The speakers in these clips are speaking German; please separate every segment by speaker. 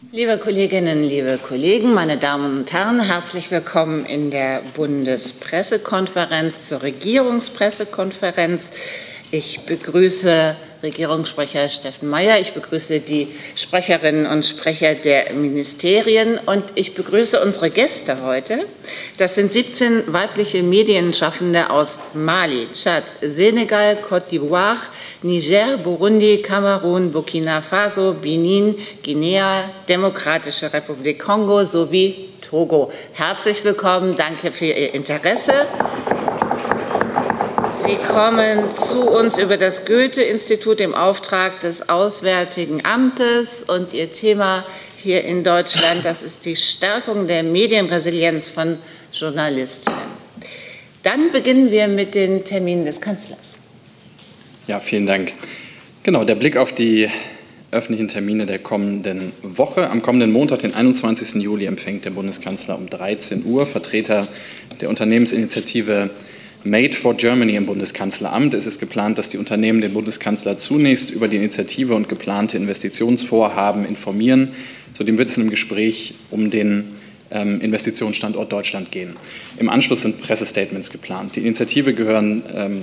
Speaker 1: Liebe Kolleginnen, liebe Kollegen, meine Damen und Herren, herzlich willkommen in der Bundespressekonferenz zur Regierungspressekonferenz. Ich begrüße Regierungssprecher Steffen Mayer, ich begrüße die Sprecherinnen und Sprecher der Ministerien und ich begrüße unsere Gäste heute. Das sind 17 weibliche Medienschaffende aus Mali, Tschad, Senegal, Côte d'Ivoire, Niger, Burundi, Kamerun, Burkina Faso, Benin, Guinea, Demokratische Republik Kongo sowie Togo. Herzlich willkommen, danke für Ihr Interesse. Sie kommen zu uns über das Goethe-Institut im Auftrag des Auswärtigen Amtes und Ihr Thema hier in Deutschland, das ist die Stärkung der Medienresilienz von Journalistinnen. Dann beginnen wir mit den Terminen des Kanzlers.
Speaker 2: Ja, vielen Dank. Genau, der Blick auf die öffentlichen Termine der kommenden Woche. Am kommenden Montag, den 21. Juli, empfängt der Bundeskanzler um 13 Uhr Vertreter der Unternehmensinitiative Made for Germany im Bundeskanzleramt. Es ist geplant, dass die Unternehmen den Bundeskanzler zunächst über die Initiative und geplante Investitionsvorhaben informieren. Zudem wird es in einem Gespräch um den Investitionsstandort Deutschland gehen. Im Anschluss sind Pressestatements geplant. Der Initiative gehören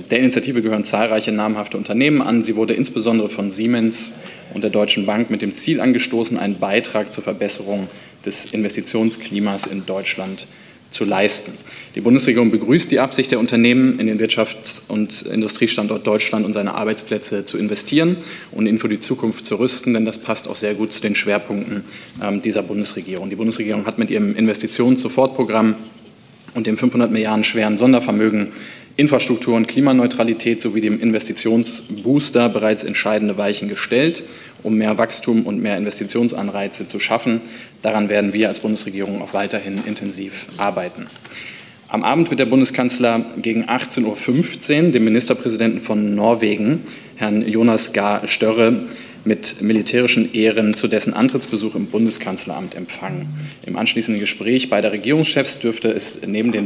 Speaker 2: zahlreiche namhafte Unternehmen an. Sie wurde insbesondere von Siemens und der Deutschen Bank mit dem Ziel angestoßen, einen Beitrag zur Verbesserung des Investitionsklimas in Deutschland zu leisten. Die Bundesregierung begrüßt die Absicht der Unternehmen, in den Wirtschafts- und Industriestandort Deutschland und seine Arbeitsplätze zu investieren und ihn für die Zukunft zu rüsten, denn das passt auch sehr gut zu den Schwerpunkten dieser Bundesregierung. Die Bundesregierung hat mit ihrem Investitions-Sofortprogramm und dem 500 Milliarden schweren Sondervermögen Infrastruktur und Klimaneutralität sowie dem Investitionsbooster bereits entscheidende Weichen gestellt, um mehr Wachstum und mehr Investitionsanreize zu schaffen. Daran werden wir als Bundesregierung auch weiterhin intensiv arbeiten. Am Abend wird der Bundeskanzler gegen 18:15 Uhr den Ministerpräsidenten von Norwegen, Herrn Jonas Gahr Støre, mit militärischen Ehren zu dessen Antrittsbesuch im Bundeskanzleramt empfangen. Im anschließenden Gespräch beider Regierungschefs dürfte es neben der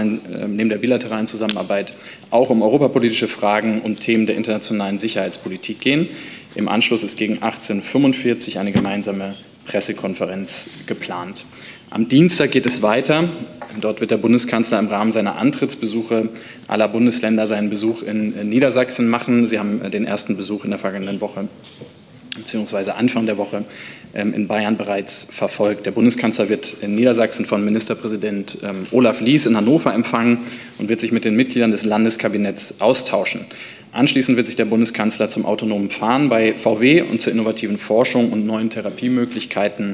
Speaker 2: bilateralen Zusammenarbeit auch um europapolitische Fragen und Themen der internationalen Sicherheitspolitik gehen. Im Anschluss ist gegen 18:45 Uhr eine gemeinsame Pressekonferenz geplant. Am Dienstag geht es weiter. Dort wird der Bundeskanzler im Rahmen seiner Antrittsbesuche aller Bundesländer seinen Besuch in Niedersachsen machen. Sie haben den ersten Besuch in der vergangenen Woche beziehungsweise Anfang der Woche in Bayern bereits verfolgt. Der Bundeskanzler wird in Niedersachsen von Ministerpräsident Olaf Lies in Hannover empfangen und wird sich mit den Mitgliedern des Landeskabinetts austauschen. Anschließend wird sich der Bundeskanzler zum autonomen Fahren bei VW und zur innovativen Forschung und neuen Therapiemöglichkeiten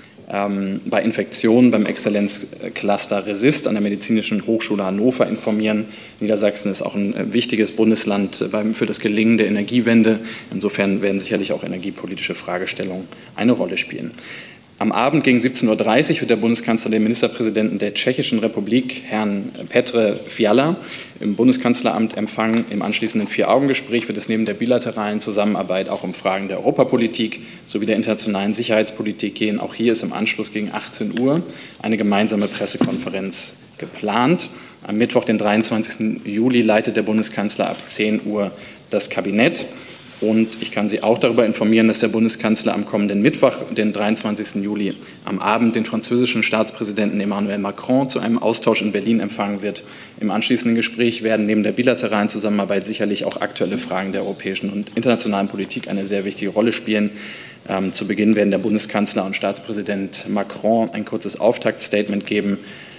Speaker 2: bei Infektionen beim Exzellenzcluster Resist an der Medizinischen Hochschule Hannover informieren. Niedersachsen ist auch ein wichtiges Bundesland für das Gelingen der Energiewende. Insofern werden sicherlich auch energiepolitische Fragestellungen eine Rolle spielen. Am Abend gegen 17:30 Uhr wird der Bundeskanzler den Ministerpräsidenten der Tschechischen Republik, Herrn Petr Fiala, im Bundeskanzleramt empfangen. Im anschließenden Vier-Augen-Gespräch wird es neben der bilateralen Zusammenarbeit auch um Fragen der Europapolitik sowie der internationalen Sicherheitspolitik gehen. Auch hier ist im Anschluss gegen 18 Uhr eine gemeinsame Pressekonferenz geplant. Am Mittwoch, den 23. Juli, leitet der Bundeskanzler ab 10 Uhr das Kabinett. Und ich kann Sie auch darüber informieren, dass der Bundeskanzler am kommenden Mittwoch, den 23. Juli, am Abend den französischen Staatspräsidenten Emmanuel Macron zu einem Austausch in Berlin empfangen wird. Im anschließenden Gespräch werden neben der bilateralen Zusammenarbeit sicherlich auch aktuelle Fragen der europäischen und internationalen Politik eine sehr wichtige Rolle spielen. Zu Beginn werden der Bundeskanzler und Staatspräsident Macron ein kurzes Auftaktstatement geben.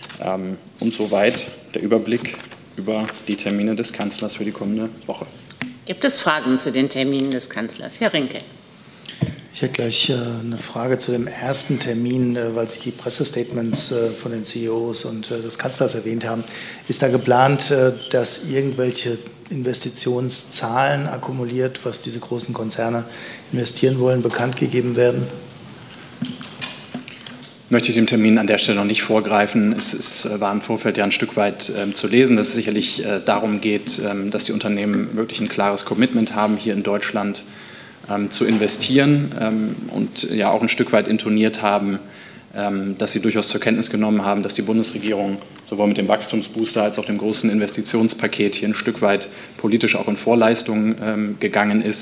Speaker 2: Und soweit der Überblick über die Termine des Kanzlers für die kommende Woche.
Speaker 1: Gibt es Fragen zu den Terminen des Kanzlers? Herr Rinke.
Speaker 3: Ich hätte gleich eine Frage zu dem ersten Termin, weil Sie die Pressestatements von den CEOs und des Kanzlers erwähnt haben. Ist da geplant, dass irgendwelche Investitionszahlen akkumuliert, was diese großen Konzerne investieren wollen, bekannt gegeben werden?
Speaker 2: Möchte ich dem Termin an der Stelle noch nicht vorgreifen. Es war im Vorfeld ja ein Stück weit zu lesen, dass es sicherlich darum geht, dass die Unternehmen wirklich ein klares Commitment haben, hier in Deutschland zu investieren und ja auch ein Stück weit intoniert haben, dass sie durchaus zur Kenntnis genommen haben, dass die Bundesregierung sowohl mit dem Wachstumsbooster als auch dem großen Investitionspaket hier ein Stück weit politisch auch in Vorleistungen gegangen ist.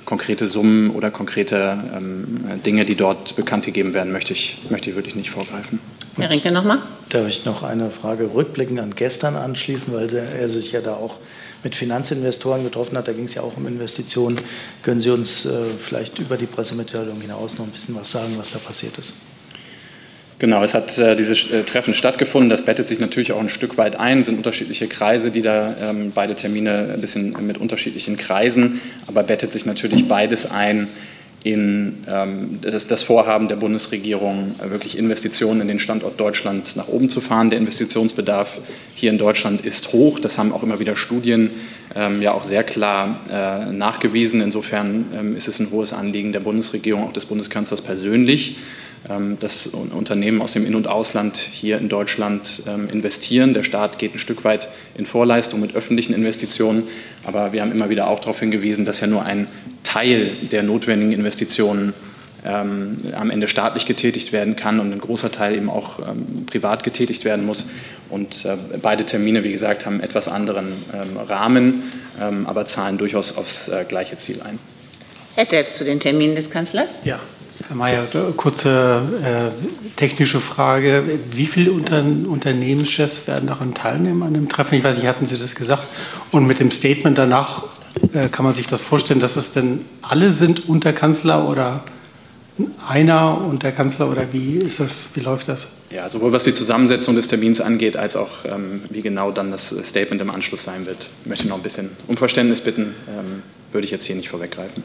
Speaker 2: konkrete Summen oder konkrete Dinge, die dort bekannt gegeben werden, möchte ich wirklich nicht vorgreifen.
Speaker 1: Herr Rinke nochmal.
Speaker 3: Darf ich noch eine Frage rückblickend an gestern anschließen, weil er sich ja da auch mit Finanzinvestoren getroffen hat. Da ging es ja auch um Investitionen. Können Sie uns vielleicht über die Pressemitteilung hinaus noch ein bisschen was sagen, was da passiert ist?
Speaker 2: Genau, es hat dieses Treffen stattgefunden. Das bettet sich natürlich auch ein Stück weit ein. Es sind unterschiedliche Kreise, die da beide Termine ein bisschen mit unterschiedlichen Kreisen, aber bettet sich natürlich beides ein in das Vorhaben der Bundesregierung, wirklich Investitionen in den Standort Deutschland nach oben zu fahren. Der Investitionsbedarf hier in Deutschland ist hoch. Das haben auch immer wieder Studien ja auch sehr klar nachgewiesen. Insofern ist es ein hohes Anliegen der Bundesregierung, auch des Bundeskanzlers persönlich, dass Unternehmen aus dem In- und Ausland hier in Deutschland investieren. Der Staat geht ein Stück weit in Vorleistung mit öffentlichen Investitionen, aber wir haben immer wieder auch darauf hingewiesen, dass ja nur ein Teil der notwendigen Investitionen am Ende staatlich getätigt werden kann und ein großer Teil eben auch privat getätigt werden muss. Und beide Termine, wie gesagt, haben einen etwas anderen Rahmen, aber zahlen durchaus aufs gleiche Ziel ein.
Speaker 1: Herr Delfs zu den Terminen des Kanzlers.
Speaker 4: Ja, Herr Mayer, kurze technische Frage. Wie viele Unternehmenschefs werden daran teilnehmen an dem Treffen? Ich weiß nicht, hatten Sie das gesagt? Und mit dem Statement danach kann man sich das vorstellen, dass es denn alle sind unter Kanzler oder einer unter Kanzler oder wie ist das? Wie läuft das?
Speaker 2: Ja, sowohl was die Zusammensetzung des Termins angeht, als auch wie genau dann das Statement im Anschluss sein wird. Ich möchte noch ein bisschen um Verständnis bitten, würde ich jetzt hier nicht vorweggreifen.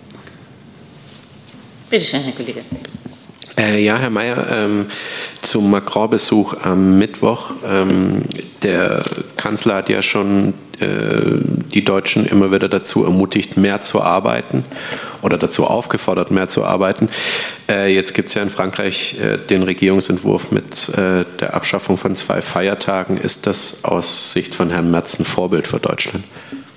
Speaker 1: Bitte schön, Herr Kollege.
Speaker 5: Ja, Herr Mayer, zum Macron-Besuch am Mittwoch. Der Kanzler hat ja schon die Deutschen immer wieder dazu ermutigt, mehr zu arbeiten oder dazu aufgefordert, mehr zu arbeiten. Jetzt gibt es ja in Frankreich den Regierungsentwurf mit der Abschaffung von 2 Feiertagen. Ist das aus Sicht von Herrn Merz ein Vorbild für Deutschland?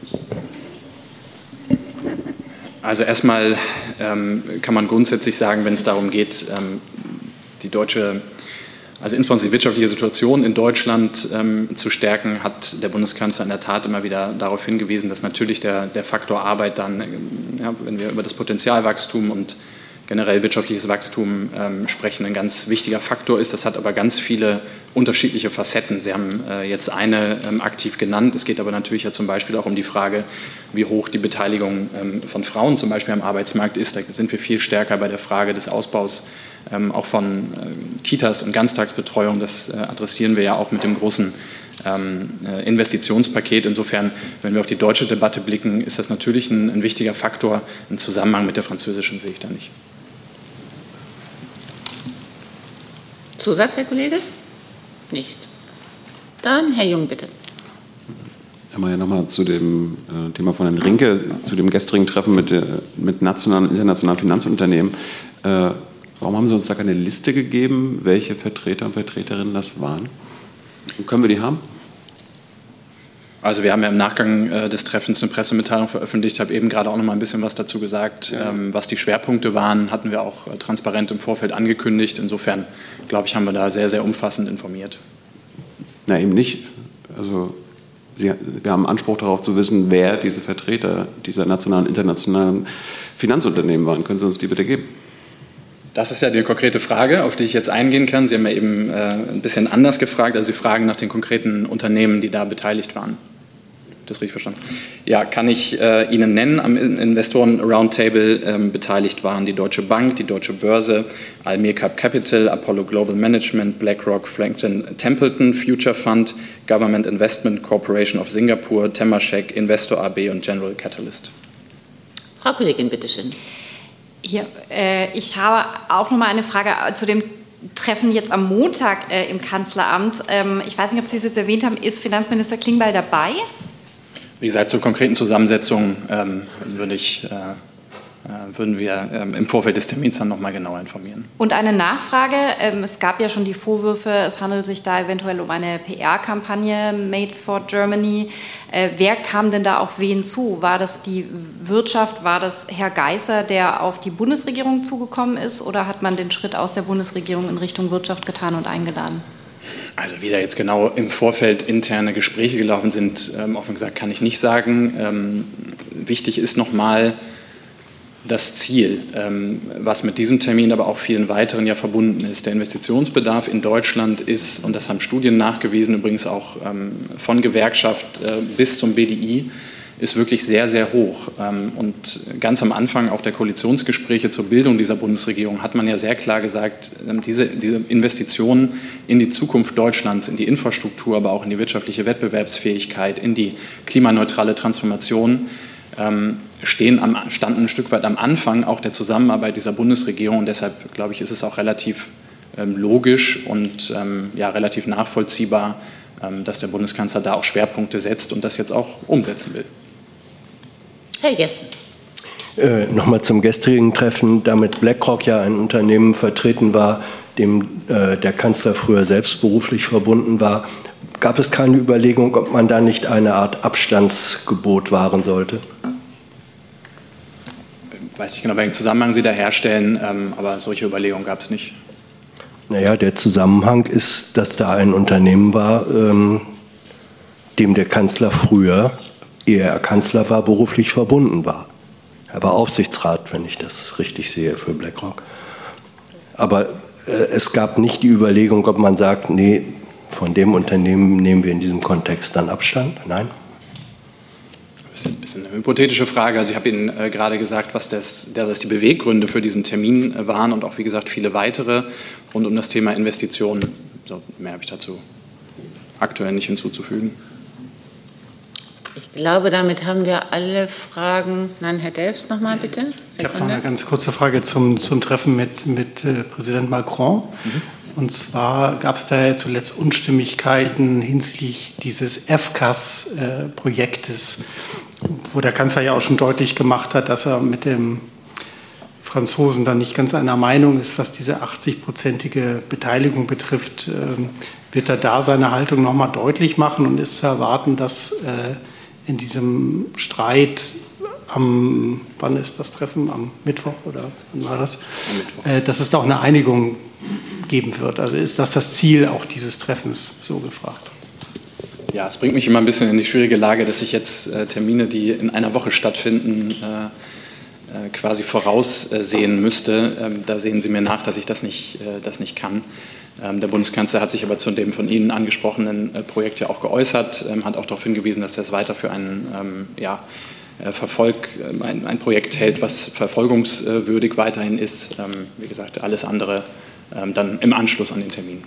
Speaker 2: Also erstmal kann man grundsätzlich sagen, wenn es darum geht, die deutsche, also insbesondere die wirtschaftliche Situation in Deutschland zu stärken, hat der Bundeskanzler in der Tat immer wieder darauf hingewiesen, dass natürlich der Faktor Arbeit dann, ja, wenn wir über das Potenzialwachstum und generell wirtschaftliches Wachstum sprechen, ein ganz wichtiger Faktor ist. Das hat aber ganz viele unterschiedliche Facetten. Sie haben jetzt eine aktiv genannt. Es geht aber natürlich ja zum Beispiel auch um die Frage, wie hoch die Beteiligung von Frauen zum Beispiel am Arbeitsmarkt ist. Da sind wir viel stärker bei der Frage des Ausbaus auch von Kitas und Ganztagsbetreuung. Das adressieren wir ja auch mit dem großen Investitionspaket. Insofern, wenn wir auf die deutsche Debatte blicken, ist das natürlich ein wichtiger Faktor. Einen Zusammenhang mit der französischen sehe ich da nicht.
Speaker 1: Zusatz, Herr Kollege? Nicht. Dann Herr Jung, bitte.
Speaker 6: Herr Mayer, nochmal zu dem Thema von Herrn Rinke, zu dem gestrigen Treffen mit nationalen und internationalen Finanzunternehmen. Warum haben Sie uns da keine Liste gegeben, welche Vertreter und Vertreterinnen das waren? Und können wir die haben?
Speaker 2: Also wir haben ja im Nachgang des Treffens eine Pressemitteilung veröffentlicht. Ich habe eben gerade auch noch mal ein bisschen was dazu gesagt. Ja. Was die Schwerpunkte waren, hatten wir auch transparent im Vorfeld angekündigt. Insofern, glaube ich, haben wir da sehr, sehr umfassend informiert.
Speaker 6: Na, eben nicht. Also wir haben Anspruch darauf zu wissen, wer diese Vertreter dieser nationalen und internationalen Finanzunternehmen waren. Können Sie uns die bitte geben?
Speaker 2: Das ist ja die konkrete Frage, auf die ich jetzt eingehen kann. Sie haben ja eben ein bisschen anders gefragt. Also Sie fragen nach den konkreten Unternehmen, die da beteiligt waren. Das richtig verstanden? Ja, kann ich Ihnen nennen. Am Investoren-Roundtable beteiligt waren die Deutsche Bank, die Deutsche Börse, Almircap Capital, Apollo Global Management, BlackRock, Franklin Templeton, Future Fund, Government Investment Corporation of Singapore, Temasek, Investor AB und General Catalyst.
Speaker 1: Frau Kollegin, bitteschön.
Speaker 7: Hier, ich habe auch noch mal eine Frage zu dem Treffen jetzt am Montag im Kanzleramt. Ich weiß nicht, ob Sie es jetzt erwähnt haben, ist Finanzminister Klingbeil dabei?
Speaker 2: Wie gesagt, zur konkreten Zusammensetzung würden wir im Vorfeld des Termins dann noch mal genauer informieren.
Speaker 7: Und eine Nachfrage. Es gab ja schon die Vorwürfe, es handelt sich da eventuell um eine PR-Kampagne Made for Germany. Wer kam denn da auf wen zu? War das die Wirtschaft, war das Herr Geisser, der auf die Bundesregierung zugekommen ist, oder hat man den Schritt aus der Bundesregierung in Richtung Wirtschaft getan und eingeladen?
Speaker 2: Also wie da jetzt genau im Vorfeld interne Gespräche gelaufen sind, offen gesagt kann ich nicht sagen. Wichtig ist nochmal, das Ziel, was mit diesem Termin, aber auch vielen weiteren ja verbunden ist. Der Investitionsbedarf in Deutschland ist, und das haben Studien nachgewiesen, übrigens auch von Gewerkschaft bis zum BDI, ist wirklich sehr, sehr hoch. Und ganz am Anfang auch der Koalitionsgespräche zur Bildung dieser Bundesregierung hat man ja sehr klar gesagt, diese Investitionen in die Zukunft Deutschlands, in die Infrastruktur, aber auch in die wirtschaftliche Wettbewerbsfähigkeit, in die klimaneutrale Transformation, standen ein Stück weit am Anfang auch der Zusammenarbeit dieser Bundesregierung. Und deshalb, glaube ich, ist es auch relativ logisch und relativ nachvollziehbar, dass der Bundeskanzler da auch Schwerpunkte setzt und das jetzt auch umsetzen will.
Speaker 1: Herr Jessen.
Speaker 8: Nochmal zum gestrigen Treffen, da mit BlackRock ja ein Unternehmen vertreten war, dem der Kanzler früher selbst beruflich verbunden war. Gab es keine Überlegung, ob man da nicht eine Art Abstandsgebot wahren sollte?
Speaker 2: Ich weiß nicht genau, welchen Zusammenhang Sie da herstellen, aber solche Überlegungen gab es nicht.
Speaker 8: Naja, der Zusammenhang ist, dass da ein Unternehmen war, dem der Kanzler früher, ehe er Kanzler war, beruflich verbunden war. Er war Aufsichtsrat, wenn ich das richtig sehe, für BlackRock. Aber es gab nicht die Überlegung, ob man sagt, nee, von dem Unternehmen nehmen wir in diesem Kontext dann Abstand? Nein?
Speaker 2: Das ist jetzt ein bisschen eine hypothetische Frage. Also ich habe Ihnen gerade gesagt, was die Beweggründe für diesen Termin waren und auch, wie gesagt, viele weitere rund um das Thema Investitionen. So, mehr habe ich dazu aktuell nicht hinzuzufügen.
Speaker 1: Ich glaube, damit haben wir alle Fragen. Nein, Herr Delfs, noch mal bitte.
Speaker 4: Ich habe noch eine ganz kurze Frage zum Treffen mit Präsident Macron. Und zwar gab es da ja zuletzt Unstimmigkeiten hinsichtlich dieses FCAS-Projektes, wo der Kanzler ja auch schon deutlich gemacht hat, dass er mit dem Franzosen dann nicht ganz einer Meinung ist, was diese 80-prozentige Beteiligung betrifft. Wird er da seine Haltung noch mal deutlich machen und ist zu erwarten, dass in diesem Streit wann ist das Treffen? Am Mittwoch oder wann war das? Dass es da auch eine Einigung geben wird. Also ist das Ziel auch dieses Treffens, so gefragt?
Speaker 2: Ja, es bringt mich immer ein bisschen in die schwierige Lage, dass ich jetzt Termine, die in einer Woche stattfinden, quasi voraussehen müsste. Da sehen Sie mir nach, dass ich das nicht kann. Der Bundeskanzler hat sich aber zu dem von Ihnen angesprochenen Projekt ja auch geäußert, hat auch darauf hingewiesen, dass er es weiter für ein Projekt hält, was verfolgungswürdig weiterhin ist. Wie gesagt, alles andere dann im Anschluss an den Termin.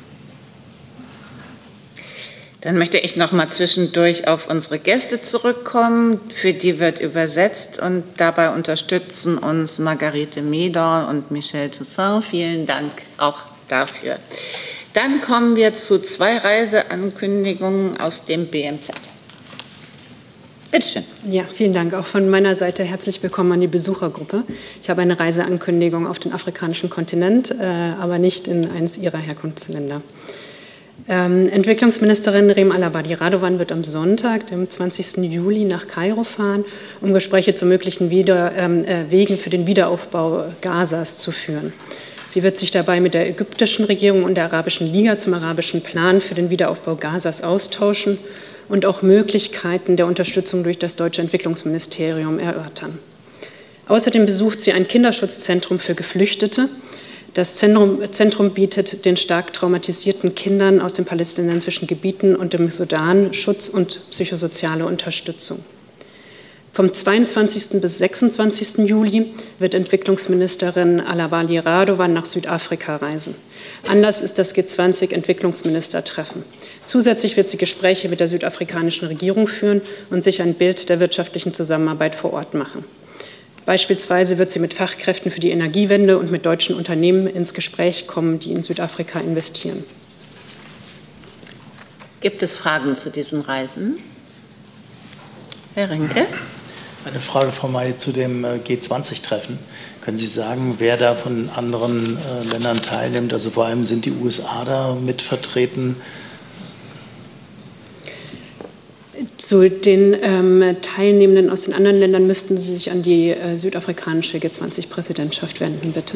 Speaker 1: Dann möchte ich noch mal zwischendurch auf unsere Gäste zurückkommen. Für die wird übersetzt und dabei unterstützen uns Margarete Medorn und Michel Toussaint. Vielen Dank auch dafür. Dann kommen wir zu 2 Reiseankündigungen aus dem BMZ. Bitte schön.
Speaker 9: Ja, vielen Dank. Auch von meiner Seite herzlich willkommen an die Besuchergruppe. Ich habe eine Reiseankündigung auf den afrikanischen Kontinent, aber nicht in eines Ihrer Herkunftsländer. Entwicklungsministerin Rem Alabadi-Radovan wird am Sonntag, dem 20. Juli, nach Kairo fahren, um Gespräche zu möglichen Wegen für den Wiederaufbau Gazas zu führen. Sie wird sich dabei mit der ägyptischen Regierung und der Arabischen Liga zum arabischen Plan für den Wiederaufbau Gazas austauschen und auch Möglichkeiten der Unterstützung durch das deutsche Entwicklungsministerium erörtern. Außerdem besucht sie ein Kinderschutzzentrum für Geflüchtete. Das Zentrum bietet den stark traumatisierten Kindern aus den palästinensischen Gebieten und dem Sudan Schutz und psychosoziale Unterstützung. Vom 22. bis 26. Juli wird Entwicklungsministerin Alabadi-Radovan nach Südafrika reisen. Anlass ist das G20-Entwicklungsministertreffen. Zusätzlich wird sie Gespräche mit der südafrikanischen Regierung führen und sich ein Bild der wirtschaftlichen Zusammenarbeit vor Ort machen. Beispielsweise wird sie mit Fachkräften für die Energiewende und mit deutschen Unternehmen ins Gespräch kommen, die in Südafrika investieren.
Speaker 1: Gibt es Fragen zu diesen Reisen? Herr Rinke?
Speaker 3: Eine Frage, Frau May, zu dem G20-Treffen. Können Sie sagen, wer da von anderen Ländern teilnimmt? Also vor allem sind die USA da mit vertreten?
Speaker 9: Zu den Teilnehmenden aus den anderen Ländern müssten Sie sich an die südafrikanische G20-Präsidentschaft wenden, bitte.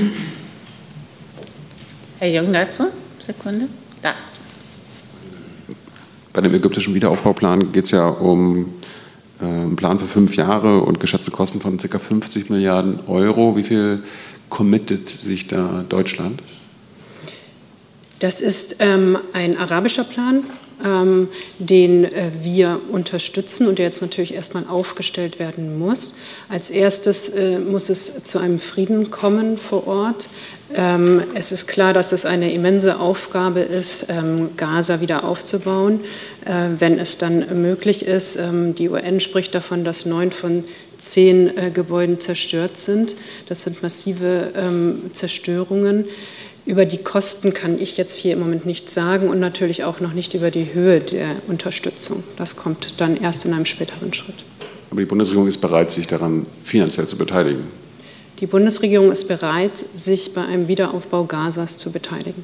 Speaker 1: Herr Jung dazu? Sekunde.
Speaker 6: Bei dem ägyptischen Wiederaufbauplan geht es ja um ein Plan für 5 Jahre und geschätzte Kosten von ca. 50 Milliarden Euro. Wie viel committet sich da Deutschland?
Speaker 9: Das ist ein arabischer Plan, den wir unterstützen und der jetzt natürlich erstmal aufgestellt werden muss. Als erstes muss es zu einem Frieden kommen vor Ort. Es ist klar, dass es eine immense Aufgabe ist, Gaza wieder aufzubauen, wenn es dann möglich ist. Die UN spricht davon, dass 9 von 10 Gebäuden zerstört sind. Das sind massive Zerstörungen. Über die Kosten kann ich jetzt hier im Moment nichts sagen und natürlich auch noch nicht über die Höhe der Unterstützung. Das kommt dann erst in einem späteren Schritt.
Speaker 6: Aber die Bundesregierung ist bereit, sich daran finanziell zu beteiligen.
Speaker 9: Die Bundesregierung ist bereit, sich bei einem Wiederaufbau Gazas zu beteiligen.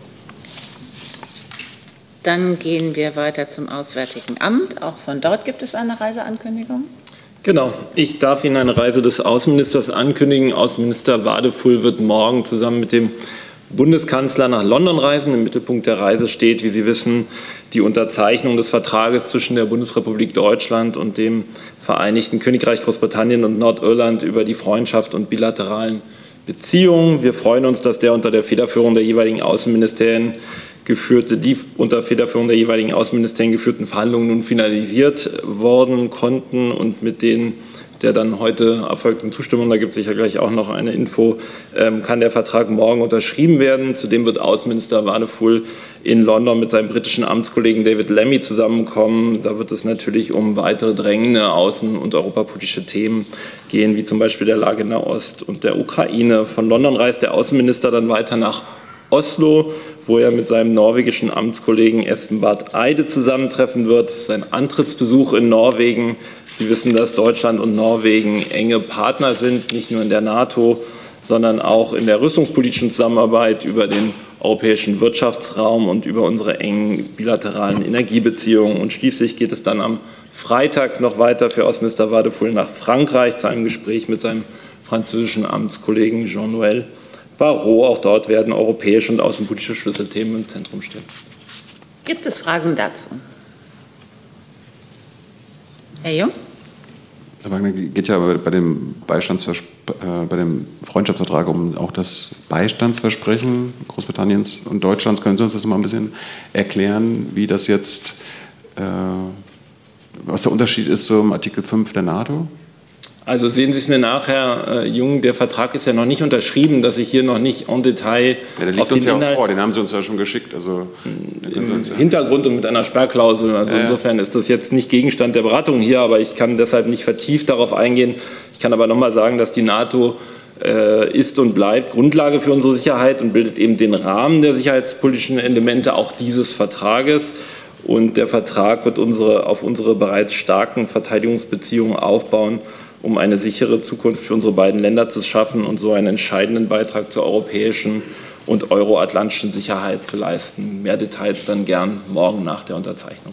Speaker 1: Dann gehen wir weiter zum Auswärtigen Amt. Auch von dort gibt es eine Reiseankündigung.
Speaker 10: Genau. Ich darf Ihnen eine Reise des Außenministers ankündigen. Außenminister Wadefull wird morgen zusammen mit dem Bundeskanzler nach London reisen. Im Mittelpunkt der Reise steht, wie Sie wissen, die Unterzeichnung des Vertrages zwischen der Bundesrepublik Deutschland und dem Vereinigten Königreich Großbritannien und Nordirland über die Freundschaft und bilateralen Beziehungen. Wir freuen uns, dass der unter Federführung der jeweiligen Außenministerien geführten Verhandlungen nun finalisiert worden konnten und mit denen der dann heute erfolgten Zustimmung, da gibt es sicher gleich auch noch eine Info, kann der Vertrag morgen unterschrieben werden. Zudem wird Außenminister Wadefull in London mit seinem britischen Amtskollegen David Lammy zusammenkommen. Da wird es natürlich um weitere drängende außen- und europapolitische Themen gehen, wie zum Beispiel der Lage in der Ost- und der Ukraine. Von London reist der Außenminister dann weiter nach Oslo, wo er mit seinem norwegischen Amtskollegen Espen Barth Eide zusammentreffen wird. Das ist ein Antrittsbesuch in Norwegen. Sie wissen, dass Deutschland und Norwegen enge Partner sind, nicht nur in der NATO, sondern auch in der rüstungspolitischen Zusammenarbeit über den europäischen Wirtschaftsraum und über unsere engen bilateralen Energiebeziehungen. Und schließlich geht es dann am Freitag noch weiter für Außenminister Wadefull nach Frankreich zu einem Gespräch mit seinem französischen Amtskollegen Jean-Noël Barrot. Auch dort werden europäische und außenpolitische Schlüsselthemen im Zentrum stehen.
Speaker 1: Gibt es Fragen dazu? Herr Jung?
Speaker 6: Herr Wagner, geht ja bei dem Freundschaftsvertrag um auch das Beistandsversprechen Großbritanniens und Deutschlands. Können Sie uns das mal ein bisschen erklären, wie das jetzt, was der Unterschied ist zum Artikel 5 der NATO?
Speaker 10: Also sehen Sie es mir nach, Herr Jung, der Vertrag ist ja noch nicht unterschrieben, dass ich hier noch nicht en Detail
Speaker 6: ja, der liegt auf den uns ja Inhalt... Auch vor, den haben Sie uns ja schon geschickt. Also,
Speaker 10: im Hintergrund und mit einer Sperrklausel. Also insofern ist das jetzt nicht Gegenstand der Beratung hier, aber ich kann deshalb nicht vertieft darauf eingehen. Ich kann aber noch mal sagen, dass die NATO ist und bleibt Grundlage für unsere Sicherheit und bildet eben den Rahmen der sicherheitspolitischen Elemente auch dieses Vertrages. Und der Vertrag wird auf unsere bereits starken Verteidigungsbeziehungen aufbauen, um eine sichere Zukunft für unsere beiden Länder zu schaffen und so einen entscheidenden Beitrag zur europäischen und euroatlantischen Sicherheit zu leisten. Mehr Details dann gern morgen nach der Unterzeichnung.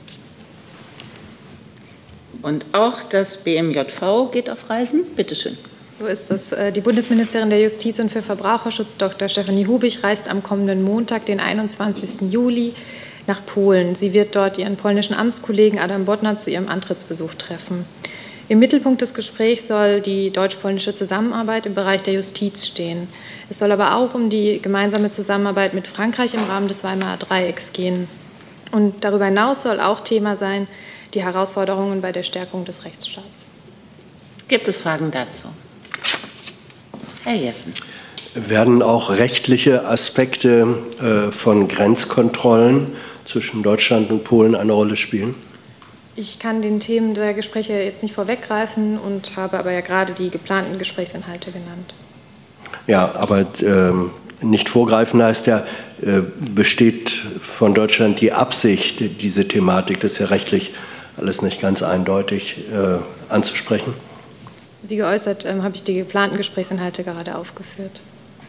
Speaker 1: Und auch das BMJV geht auf Reisen. Bitte schön.
Speaker 11: So ist es. Die Bundesministerin der Justiz und für Verbraucherschutz, Dr. Stefanie Hubich, reist am kommenden Montag, den 21. Juli, nach Polen. Sie wird dort ihren polnischen Amtskollegen Adam Bodnar zu ihrem Antrittsbesuch treffen. Im Mittelpunkt des Gesprächs soll die deutsch-polnische Zusammenarbeit im Bereich der Justiz stehen. Es soll aber auch um die gemeinsame Zusammenarbeit mit Frankreich im Rahmen des Weimarer Dreiecks gehen. Und darüber hinaus soll auch Thema sein, die Herausforderungen bei der Stärkung des Rechtsstaats.
Speaker 1: Gibt es Fragen dazu? Herr Jessen.
Speaker 8: Werden auch rechtliche Aspekte von Grenzkontrollen zwischen Deutschland und Polen eine Rolle spielen?
Speaker 11: Ich kann den Themen der Gespräche jetzt nicht vorweggreifen und habe aber ja gerade die geplanten Gesprächsinhalte genannt.
Speaker 8: Ja, aber nicht vorgreifen heißt ja, besteht von Deutschland die Absicht, diese Thematik, das ist ja rechtlich alles nicht ganz eindeutig, anzusprechen?
Speaker 11: Wie geäußert, habe ich die geplanten Gesprächsinhalte gerade aufgeführt.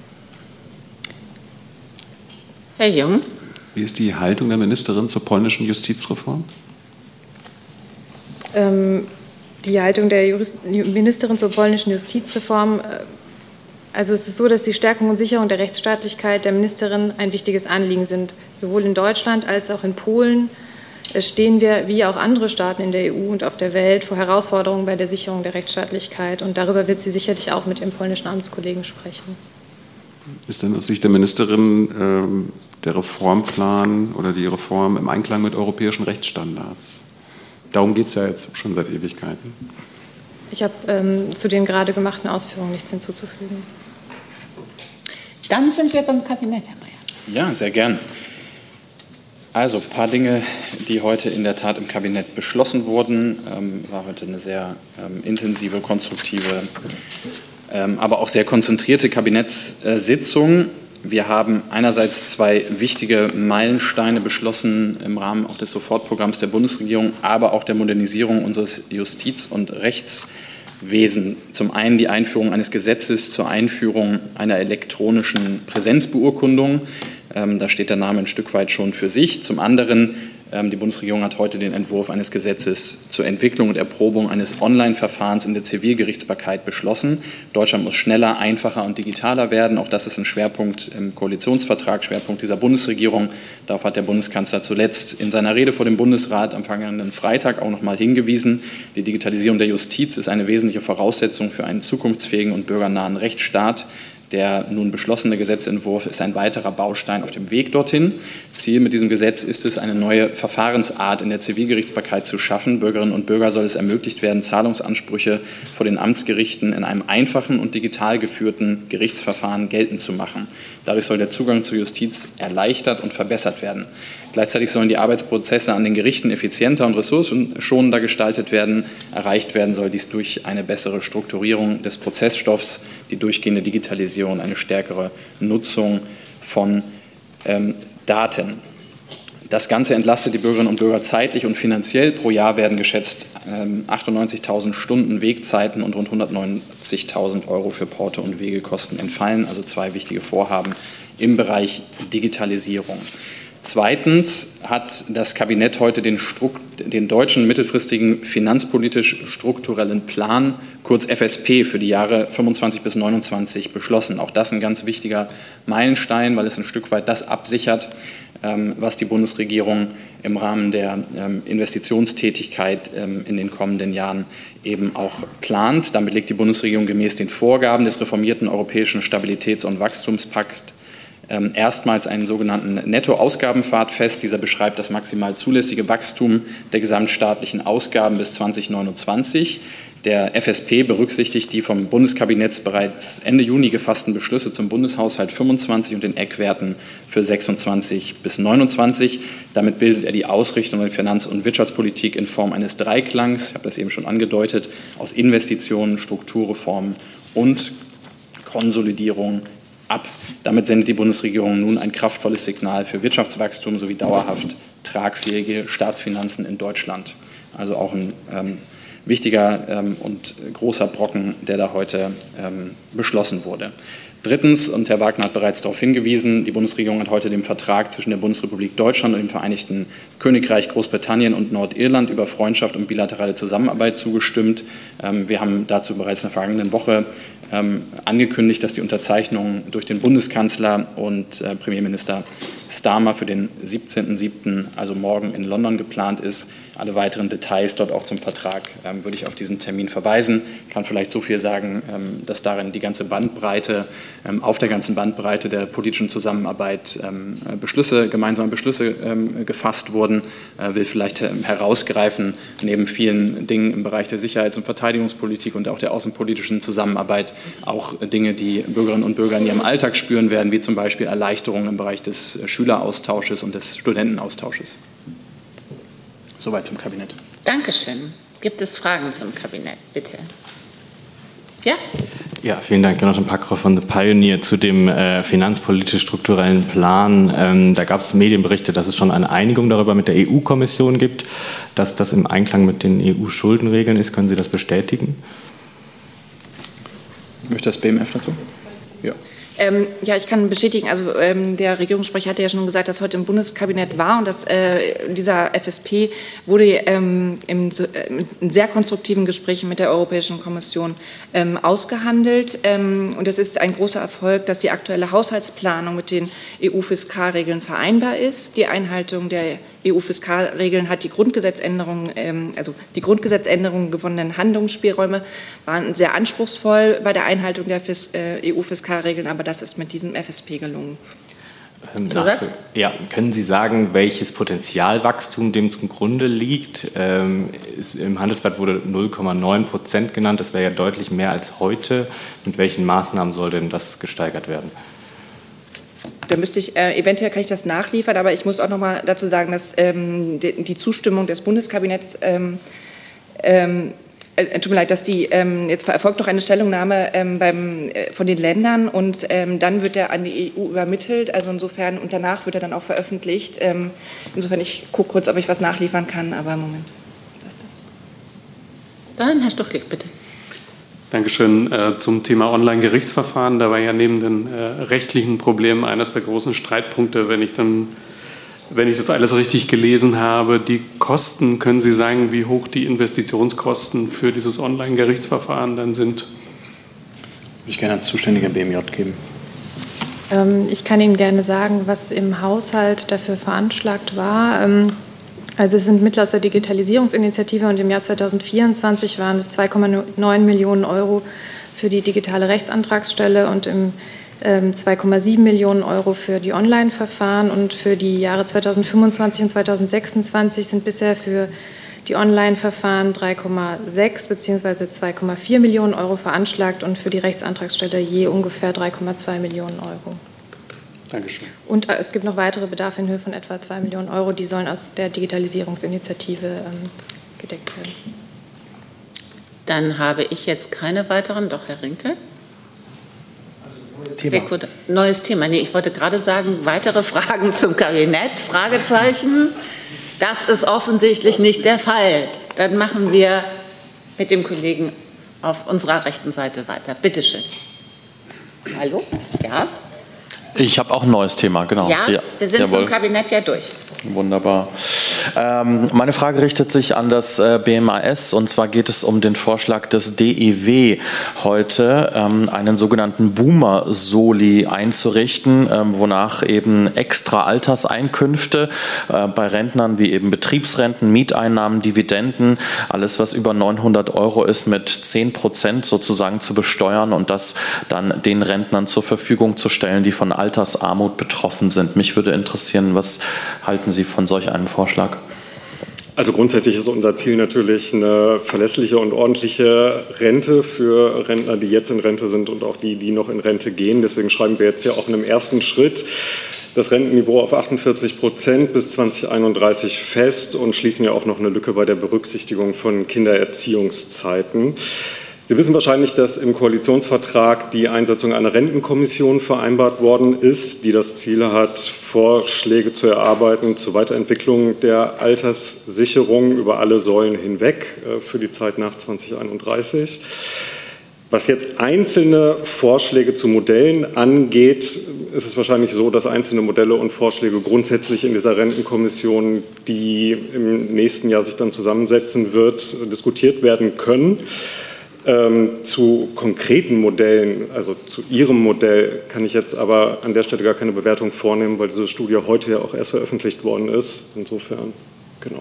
Speaker 1: Herr Jung.
Speaker 6: Wie ist die Haltung der Ministerin zur polnischen Justizreform?
Speaker 11: Die Haltung der Ministerin zur polnischen Justizreform, also es ist so, dass die Stärkung und Sicherung der Rechtsstaatlichkeit der Ministerin ein wichtiges Anliegen sind, sowohl in Deutschland als auch in Polen. stehen wir, wie auch andere Staaten in der EU und auf der Welt, vor Herausforderungen bei der Sicherung der Rechtsstaatlichkeit. Und darüber wird sie sicherlich auch mit ihrem polnischen Amtskollegen sprechen.
Speaker 6: Ist denn aus Sicht der Ministerin der Reformplan oder die Reform im Einklang mit europäischen Rechtsstandards? Darum geht es ja jetzt schon seit Ewigkeiten.
Speaker 11: Ich habe zu den gerade gemachten Ausführungen nichts hinzuzufügen.
Speaker 1: Dann sind wir beim Kabinett, Herr Mayer.
Speaker 2: Ja, sehr gern. Also ein paar Dinge, die heute in der Tat im Kabinett beschlossen wurden. War heute eine sehr intensive, konstruktive, aber auch sehr konzentrierte Kabinettssitzung. Wir haben einerseits zwei wichtige Meilensteine beschlossen im Rahmen auch des Sofortprogramms der Bundesregierung, aber auch der Modernisierung unseres Justiz- und Rechtswesens. Zum einen die Einführung eines Gesetzes zur Einführung einer elektronischen Präsenzbeurkundung. Da steht der Name ein Stück weit schon für sich. Zum anderen, die Bundesregierung hat heute den Entwurf eines Gesetzes zur Entwicklung und Erprobung eines Online-Verfahrens in der Zivilgerichtsbarkeit beschlossen. Deutschland muss schneller, einfacher und digitaler werden. Auch das ist ein Schwerpunkt im Koalitionsvertrag, Schwerpunkt dieser Bundesregierung. Darauf hat der Bundeskanzler zuletzt in seiner Rede vor dem Bundesrat am vergangenen Freitag auch noch mal hingewiesen. Die Digitalisierung der Justiz ist eine wesentliche Voraussetzung für einen zukunftsfähigen und bürgernahen Rechtsstaat. Der nun beschlossene Gesetzentwurf ist ein weiterer Baustein auf dem Weg dorthin. Ziel mit diesem Gesetz ist es, eine neue Verfahrensart in der Zivilgerichtsbarkeit zu schaffen. Bürgerinnen und Bürgern soll es ermöglicht werden, Zahlungsansprüche vor den Amtsgerichten in einem einfachen und digital geführten Gerichtsverfahren geltend zu machen. Dadurch soll der Zugang zur Justiz erleichtert und verbessert werden. Gleichzeitig sollen die Arbeitsprozesse an den Gerichten effizienter und ressourcenschonender gestaltet werden. Erreicht werden soll dies durch eine bessere Strukturierung des Prozessstoffs, die durchgehende Digitalisierung, eine stärkere Nutzung von Daten. Das Ganze entlastet die Bürgerinnen und Bürger zeitlich und finanziell. Pro Jahr werden geschätzt 98.000 Stunden Wegzeiten und rund 190.000 € für Porto- und Wegekosten entfallen. Also zwei wichtige Vorhaben im Bereich Digitalisierung. Zweitens hat das Kabinett heute den deutschen mittelfristigen finanzpolitisch-strukturellen Plan, kurz FSP, für die Jahre 25 bis 29 beschlossen. Auch das ein ganz wichtiger Meilenstein, weil es ein Stück weit das absichert, was die Bundesregierung im Rahmen der Investitionstätigkeit in den kommenden Jahren eben auch plant. Damit legt die Bundesregierung gemäß den Vorgaben des reformierten Europäischen Stabilitäts- und Wachstumspakts erstmals einen sogenannten Nettoausgabenpfad fest. Dieser beschreibt das maximal zulässige Wachstum der gesamtstaatlichen Ausgaben bis 2029. Der FSP berücksichtigt die vom Bundeskabinett bereits Ende Juni gefassten Beschlüsse zum Bundeshaushalt 25 und den Eckwerten für 26 bis 29. Damit bildet er die Ausrichtung der Finanz- und Wirtschaftspolitik in Form eines Dreiklangs, ich habe das eben schon angedeutet, aus Investitionen, Strukturreformen und Konsolidierung ab. Damit sendet die Bundesregierung nun ein kraftvolles Signal für Wirtschaftswachstum sowie dauerhaft tragfähige Staatsfinanzen in Deutschland. Also auch ein wichtiger und großer Brocken, der da heute beschlossen wurde. Drittens, und Herr Wagner hat bereits darauf hingewiesen, die Bundesregierung hat heute dem Vertrag zwischen der Bundesrepublik Deutschland und dem Vereinigten Königreich Großbritannien und Nordirland über Freundschaft und bilaterale Zusammenarbeit zugestimmt. Wir haben dazu bereits in der vergangenen Woche angekündigt, dass die Unterzeichnung durch den Bundeskanzler und Premierminister Starmer für den 17.07., also morgen in London geplant ist. Alle weiteren Details dort auch zum Vertrag würde ich auf diesen Termin verweisen. Ich kann vielleicht so viel sagen, dass darin die ganze Bandbreite, auf der ganzen Bandbreite der politischen Zusammenarbeit gemeinsame Beschlüsse gefasst wurden. Will vielleicht herausgreifen, neben vielen Dingen im Bereich der Sicherheits- und Verteidigungspolitik und auch der außenpolitischen Zusammenarbeit auch Dinge, die Bürgerinnen und Bürger in ihrem Alltag spüren werden, wie zum Beispiel Erleichterungen im Bereich des Schüleraustausches und des Studentenaustausches. Soweit zum Kabinett.
Speaker 1: Dankeschön. Gibt es Fragen zum Kabinett? Bitte. Ja?
Speaker 12: Ja, vielen Dank. Jonathan Packroff von The Pioneer zu dem finanzpolitisch-strukturellen Plan. Da gab es Medienberichte, dass es schon eine Einigung darüber mit der EU-Kommission gibt, dass das im Einklang mit den EU-Schuldenregeln ist. Können Sie das bestätigen?
Speaker 2: Möchte das BMF dazu? Ja.
Speaker 7: Ja, ich kann bestätigen, also der Regierungssprecher hatte ja schon gesagt, dass heute im Bundeskabinett war und dass dieser FSP wurde in sehr konstruktiven Gesprächen mit der Europäischen Kommission ausgehandelt. Und es ist ein großer Erfolg, dass die aktuelle Haushaltsplanung mit den EU-Fiskalregeln vereinbar ist. Die Einhaltung der EU-Fiskalregeln hat die Grundgesetzänderung, die Grundgesetzänderung gewonnenen Handlungsspielräume waren sehr anspruchsvoll bei der Einhaltung der EU-Fiskalregeln, aber das ist mit diesem FSP gelungen.
Speaker 12: Zusatz? Ja, können Sie sagen, welches Potenzialwachstum dem zugrunde liegt? Im Handelsblatt wurde 0,9% genannt, das wäre ja deutlich mehr als heute. Mit welchen Maßnahmen soll denn das gesteigert werden?
Speaker 7: Da müsste ich, eventuell kann ich das nachliefern, aber ich muss auch noch mal dazu sagen, dass die Zustimmung des Bundeskabinetts, tut mir leid, dass jetzt erfolgt noch eine Stellungnahme von den Ländern und dann wird er an die EU übermittelt, also insofern, und danach wird er dann auch veröffentlicht. Insofern, ich gucke kurz, ob ich was nachliefern kann, aber Moment. Was ist das?
Speaker 1: Dann Herr Stuchlik, bitte.
Speaker 13: Dankeschön. Zum Thema Online-Gerichtsverfahren. Da war ja neben den rechtlichen Problemen eines der großen Streitpunkte, wenn ich das alles richtig gelesen habe, die Kosten. Können Sie sagen, wie hoch die Investitionskosten für dieses Online-Gerichtsverfahren dann sind?
Speaker 14: Würde ich gerne ans zuständige BMJ geben.
Speaker 11: Ich kann Ihnen gerne sagen, was im Haushalt dafür veranschlagt war. Also es sind Mittel aus der Digitalisierungsinitiative und im Jahr 2024 waren es 2,9 Millionen Euro für die digitale Rechtsantragsstelle und im 2,7 Millionen Euro für die Online-Verfahren und für die Jahre 2025 und 2026 sind bisher für die Online-Verfahren 3,6 bzw. 2,4 Millionen Euro veranschlagt und für die Rechtsantragsstelle je ungefähr 3,2 Millionen Euro.
Speaker 13: Dankeschön.
Speaker 11: Und es gibt noch weitere Bedarfe in Höhe von etwa 2 Millionen Euro, die sollen aus der Digitalisierungsinitiative gedeckt werden.
Speaker 1: Dann habe ich jetzt keine weiteren. Doch, Herr Rinke? Neues Thema. Nee, ich wollte gerade sagen, weitere Fragen zum Kabinett? Fragezeichen. Das ist offensichtlich nicht der Fall. Dann machen wir mit dem Kollegen auf unserer rechten Seite weiter. Bitte schön. Hallo? Ja?
Speaker 15: Ich habe auch ein neues Thema, genau.
Speaker 1: Ja, wir sind im Kabinett ja durch.
Speaker 15: Wunderbar. Meine Frage richtet sich an das BMAS und zwar geht es um den Vorschlag des DIW heute, einen sogenannten Boomer-Soli einzurichten, wonach eben extra Alterseinkünfte bei Rentnern wie eben Betriebsrenten, Mieteinnahmen, Dividenden, alles was über 900 Euro ist, mit 10% sozusagen zu besteuern und das dann den Rentnern zur Verfügung zu stellen, die von Altersarmut betroffen sind. Mich würde interessieren, was halten Sie von solch einem Vorschlag?
Speaker 16: Also grundsätzlich ist unser Ziel natürlich eine verlässliche und ordentliche Rente für Rentner, die jetzt in Rente sind und auch die, die noch in Rente gehen. Deswegen schreiben wir jetzt hier auch in einem ersten Schritt das Rentenniveau auf 48% bis 2031 fest und schließen ja auch noch eine Lücke bei der Berücksichtigung von Kindererziehungszeiten. Sie wissen wahrscheinlich, dass im Koalitionsvertrag die Einsetzung einer Rentenkommission vereinbart worden ist, die das Ziel hat, Vorschläge zu erarbeiten zur Weiterentwicklung der Alterssicherung über alle Säulen hinweg für die Zeit nach 2031. Was jetzt einzelne Vorschläge zu Modellen angeht, ist es wahrscheinlich so, dass einzelne Modelle und Vorschläge grundsätzlich in dieser Rentenkommission, die im nächsten Jahr sich dann zusammensetzen wird, diskutiert werden können. Zu konkreten Modellen, also zu Ihrem Modell, kann ich jetzt aber an der Stelle gar keine Bewertung vornehmen, weil diese Studie heute ja auch erst veröffentlicht worden ist. Insofern, genau.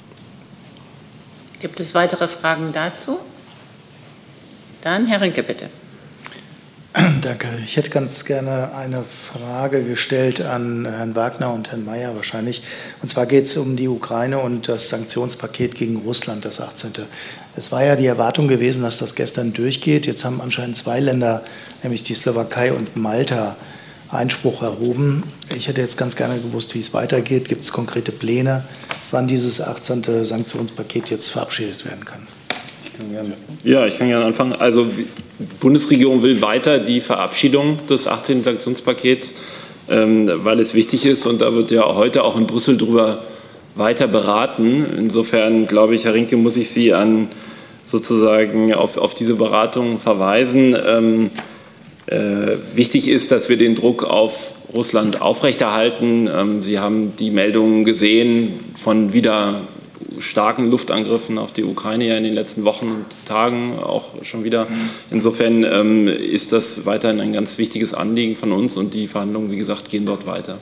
Speaker 1: Gibt es weitere Fragen dazu? Dann Herr Rinke, bitte.
Speaker 3: Danke. Ich hätte ganz gerne eine Frage gestellt an Herrn Wagner und Herrn Mayer wahrscheinlich. Und zwar geht es um die Ukraine und das Sanktionspaket gegen Russland, das 18. Es war ja die Erwartung gewesen, dass das gestern durchgeht. Jetzt haben anscheinend 2 Länder, nämlich die Slowakei und Malta, Einspruch erhoben. Ich hätte jetzt ganz gerne gewusst, wie es weitergeht. Gibt es konkrete Pläne, wann dieses 18. Sanktionspaket jetzt verabschiedet werden kann?
Speaker 10: Ja, ich kann gerne anfangen. Also die Bundesregierung will weiter die Verabschiedung des 18. Sanktionspakets, weil es wichtig ist. Und da wird ja heute auch in Brüssel drüber weiter beraten. Insofern glaube ich, Herr Rinke, muss ich Sie sozusagen auf diese Beratungen verweisen. Wichtig ist, dass wir den Druck auf Russland aufrechterhalten. Sie haben die Meldungen gesehen von wieder starken Luftangriffen auf die Ukraine ja in den letzten Wochen und Tagen auch schon wieder. Insofern ist das weiterhin ein ganz wichtiges Anliegen von uns und die Verhandlungen, wie gesagt, gehen dort weiter.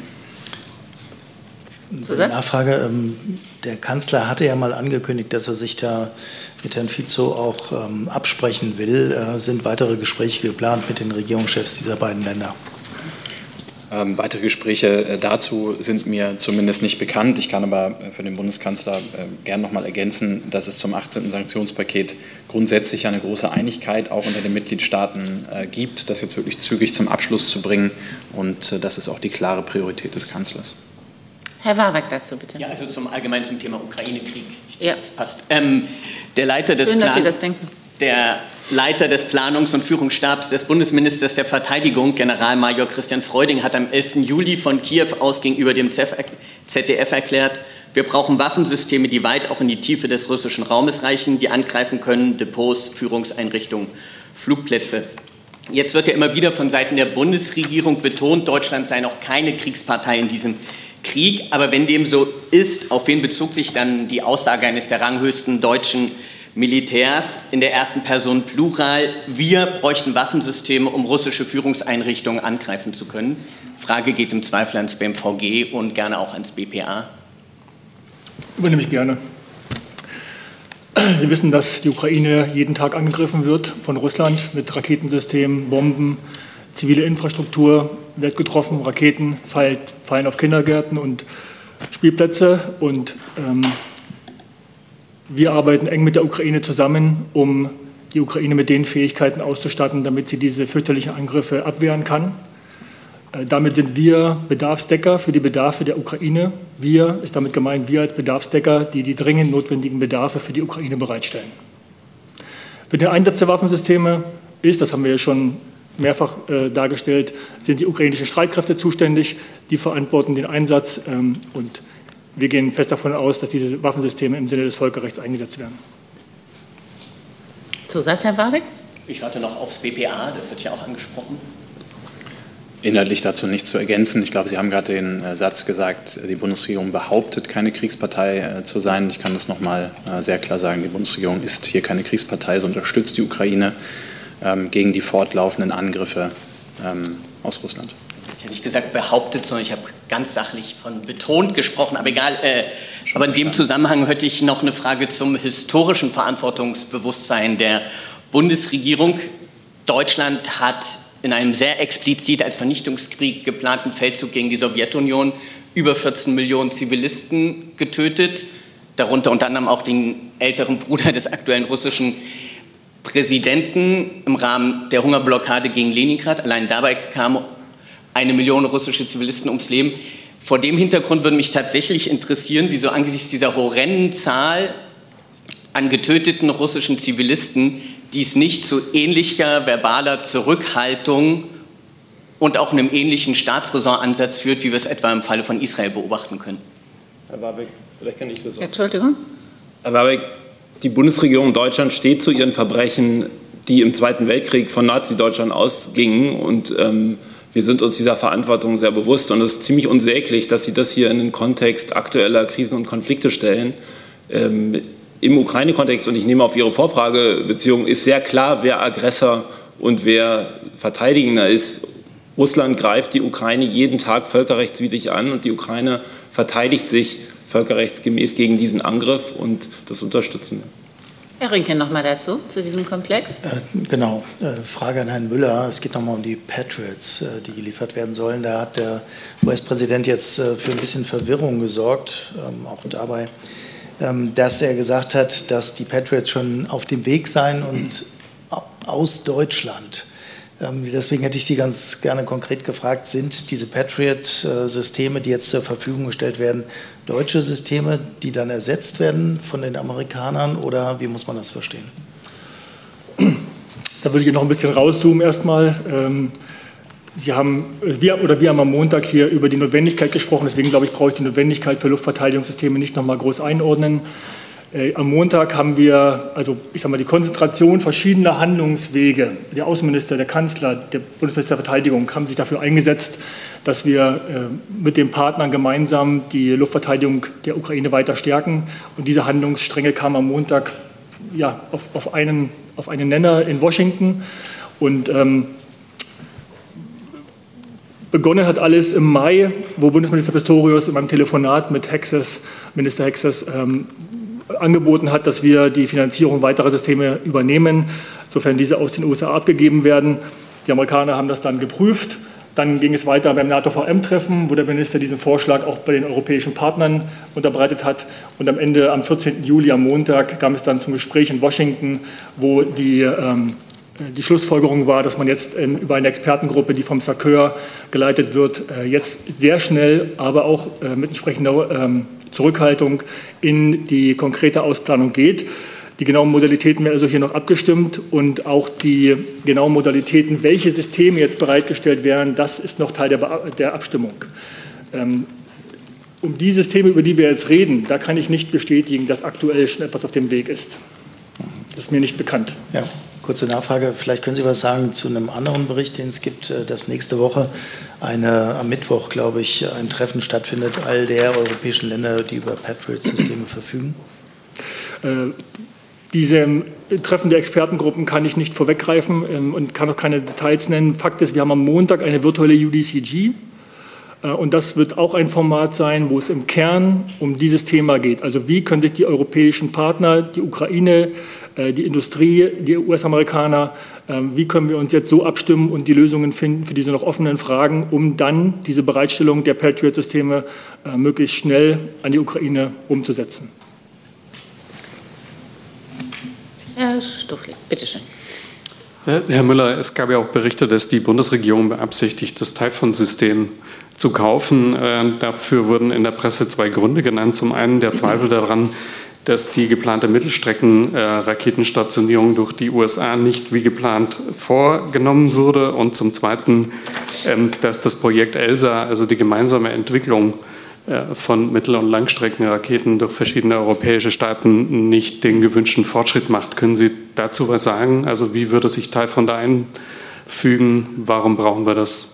Speaker 3: Nachfrage. Der Kanzler hatte ja mal angekündigt, dass er sich da mit Herrn Fico auch absprechen will. Sind weitere Gespräche geplant mit den Regierungschefs dieser beiden Länder?
Speaker 2: Weitere Gespräche dazu sind mir zumindest nicht bekannt. Ich kann aber für den Bundeskanzler gern noch mal ergänzen, dass es zum 18. Sanktionspaket grundsätzlich eine große Einigkeit auch unter den Mitgliedstaaten gibt, das jetzt wirklich zügig zum Abschluss zu bringen. Und das ist auch die klare Priorität des Kanzlers.
Speaker 1: Herr Warwick dazu, bitte.
Speaker 17: Ja, also allgemein zum Thema Ukraine-Krieg.
Speaker 1: Ja.
Speaker 17: Das passt. Der Leiter des
Speaker 1: Schön, dass Sie das denken.
Speaker 17: Der Leiter des Planungs- und Führungsstabs des Bundesministers der Verteidigung, Generalmajor Christian Freuding, hat am 11. Juli von Kiew aus gegenüber dem ZDF erklärt, wir brauchen Waffensysteme, die weit auch in die Tiefe des russischen Raumes reichen, die angreifen können, Depots, Führungseinrichtungen, Flugplätze. Jetzt wird ja immer wieder von Seiten der Bundesregierung betont, Deutschland sei noch keine Kriegspartei in diesem Krieg. Aber wenn dem so ist, auf wen bezog sich dann die Aussage eines der ranghöchsten deutschen Militärs in der ersten Person Plural? Wir bräuchten Waffensysteme, um russische Führungseinrichtungen angreifen zu können. Frage geht im Zweifel ans BMVG und gerne auch ans BPA.
Speaker 18: Übernehme ich gerne. Sie wissen, dass die Ukraine jeden Tag angegriffen wird von Russland mit Raketensystemen, Bomben, zivile Infrastruktur wird getroffen, Raketen fallen auf Kindergärten und Spielplätze. Und wir arbeiten eng mit der Ukraine zusammen, um die Ukraine mit den Fähigkeiten auszustatten, damit sie diese fürchterlichen Angriffe abwehren kann. Damit sind wir Bedarfsdecker für die Bedarfe der Ukraine. Wir ist damit gemeint, wir als Bedarfsdecker, die die dringend notwendigen Bedarfe für die Ukraine bereitstellen. Für den Einsatz der Waffensysteme ist, das haben wir ja schon mehrfach dargestellt, sind die ukrainischen Streitkräfte zuständig. Die verantworten den Einsatz und wir gehen fest davon aus, dass diese Waffensysteme im Sinne des Völkerrechts eingesetzt werden.
Speaker 1: Zusatz, Herr Warwick?
Speaker 17: Ich warte noch aufs BPA, das wird ja auch angesprochen.
Speaker 2: Inhaltlich dazu nichts zu ergänzen. Ich glaube, Sie haben gerade den Satz gesagt, die Bundesregierung behauptet, keine Kriegspartei zu sein. Ich kann das noch mal sehr klar sagen, die Bundesregierung ist hier keine Kriegspartei, sie unterstützt die Ukraine gegen die fortlaufenden Angriffe aus Russland.
Speaker 17: Ich hätte nicht gesagt behauptet, sondern ich habe ganz sachlich von betont gesprochen, aber egal. Aber in dem Zusammenhang hätte ich noch eine Frage zum historischen Verantwortungsbewusstsein der Bundesregierung. Deutschland hat in einem sehr explizit als Vernichtungskrieg geplanten Feldzug gegen die Sowjetunion über 14 Millionen Zivilisten getötet, darunter unter anderem auch den älteren Bruder des aktuellen russischen Präsidenten im Rahmen der Hungerblockade gegen Leningrad. Allein dabei kamen 1 Million russische Zivilisten ums Leben. Vor dem Hintergrund würde mich tatsächlich interessieren, wieso angesichts dieser horrenden Zahl an getöteten russischen Zivilisten dies nicht zu ähnlicher verbaler Zurückhaltung und auch einem ähnlichen Staatsräsonansatz führt, wie wir es etwa im Falle von Israel beobachten können.
Speaker 10: Herr Warwick, vielleicht kann ich das auch.
Speaker 1: Entschuldigung.
Speaker 10: Herr Warwick, die Bundesregierung Deutschland steht zu ihren Verbrechen, die im Zweiten Weltkrieg von Nazi-Deutschland ausgingen. Und wir sind uns dieser Verantwortung sehr bewusst. Und es ist ziemlich unsäglich, dass Sie das hier in den Kontext aktueller Krisen und Konflikte stellen. Im Ukraine-Kontext, und ich nehme auf Ihre Vorfragebeziehung, ist sehr klar, wer Aggressor und wer Verteidigender ist. Russland greift die Ukraine jeden Tag völkerrechtswidrig an und die Ukraine verteidigt sich völkerrechtsgemäß gegen diesen Angriff und das unterstützen wir.
Speaker 1: Herr Rinke, noch mal dazu, zu diesem Komplex.
Speaker 3: Genau, Frage an Herrn Müller. Es geht noch mal um die Patriots, die geliefert werden sollen. Da hat der US-Präsident jetzt für ein bisschen Verwirrung gesorgt, auch dabei, dass er gesagt hat, dass die Patriots schon auf dem Weg seien und aus Deutschland. Deswegen hätte ich Sie ganz gerne konkret gefragt, sind diese Patriot-Systeme, die jetzt zur Verfügung gestellt werden, deutsche Systeme, die dann ersetzt werden von den Amerikanern, oder wie muss man das verstehen?
Speaker 18: Da würde ich noch ein bisschen rauszoomen erstmal. Wir haben am Montag hier über die Notwendigkeit gesprochen, deswegen glaube ich, brauche ich die Notwendigkeit für Luftverteidigungssysteme nicht noch mal groß einordnen. Am Montag haben wir, also ich sage mal, die Konzentration verschiedener Handlungswege. Der Außenminister, der Kanzler, der Bundesminister der Verteidigung haben sich dafür eingesetzt, dass wir mit den Partnern gemeinsam die Luftverteidigung der Ukraine weiter stärken. Und diese Handlungsstränge kamen am Montag ja, auf einen Nenner in Washington. Und begonnen hat alles im Mai, wo Bundesminister Pistorius in einem Telefonat mit Minister Hexes, angeboten hat, dass wir die Finanzierung weiterer Systeme übernehmen, sofern diese aus den USA abgegeben werden. Die Amerikaner haben das dann geprüft. Dann ging es weiter beim NATO-VM-Treffen, wo der Minister diesen Vorschlag auch bei den europäischen Partnern unterbreitet hat. Und am Ende, am 14. Juli, am Montag, kam es dann zum Gespräch in Washington, wo die Schlussfolgerung war, dass man jetzt über eine Expertengruppe, die vom SACEUR geleitet wird, jetzt sehr schnell, aber auch mit entsprechender Zurückhaltung in die konkrete Ausplanung geht. Die genauen Modalitäten werden also hier noch abgestimmt und auch die genauen Modalitäten, welche Systeme jetzt bereitgestellt werden, das ist noch Teil der Abstimmung. Um die Systeme, über die wir jetzt reden, da kann ich nicht bestätigen, dass aktuell schon etwas auf dem Weg ist. Das ist mir nicht bekannt.
Speaker 3: Ja. Kurze Nachfrage, vielleicht können Sie was sagen zu einem anderen Bericht, den es gibt, dass nächste Woche am Mittwoch, glaube ich, ein Treffen stattfindet, all der europäischen Länder, die über Patriot-Systeme verfügen?
Speaker 18: Diese Treffen der Expertengruppen kann ich nicht vorweggreifen und kann auch keine Details nennen. Fakt ist, wir haben am Montag eine virtuelle UDCG. Und das wird auch ein Format sein, wo es im Kern um dieses Thema geht. Also wie können sich die europäischen Partner, die Ukraine, die Industrie, die US-Amerikaner, wie können wir uns jetzt so abstimmen und die Lösungen finden für diese noch offenen Fragen, um dann diese Bereitstellung der Patriot-Systeme möglichst schnell an die Ukraine umzusetzen.
Speaker 1: Herr Stuchli, bitteschön.
Speaker 13: Herr Müller, es gab ja auch Berichte, dass die Bundesregierung beabsichtigt, das Typhon-System zu kaufen. Dafür wurden in der Presse zwei Gründe genannt. Zum einen der Zweifel daran, dass die geplante Mittelstrecken-Raketenstationierung durch die USA nicht wie geplant vorgenommen wurde. Und zum Zweiten, dass das Projekt ELSA, also die gemeinsame Entwicklung von Mittel- und Langstreckenraketen durch verschiedene europäische Staaten nicht den gewünschten Fortschritt macht. Können Sie dazu was sagen? Also wie würde sich Typhon da einfügen? Warum brauchen wir das?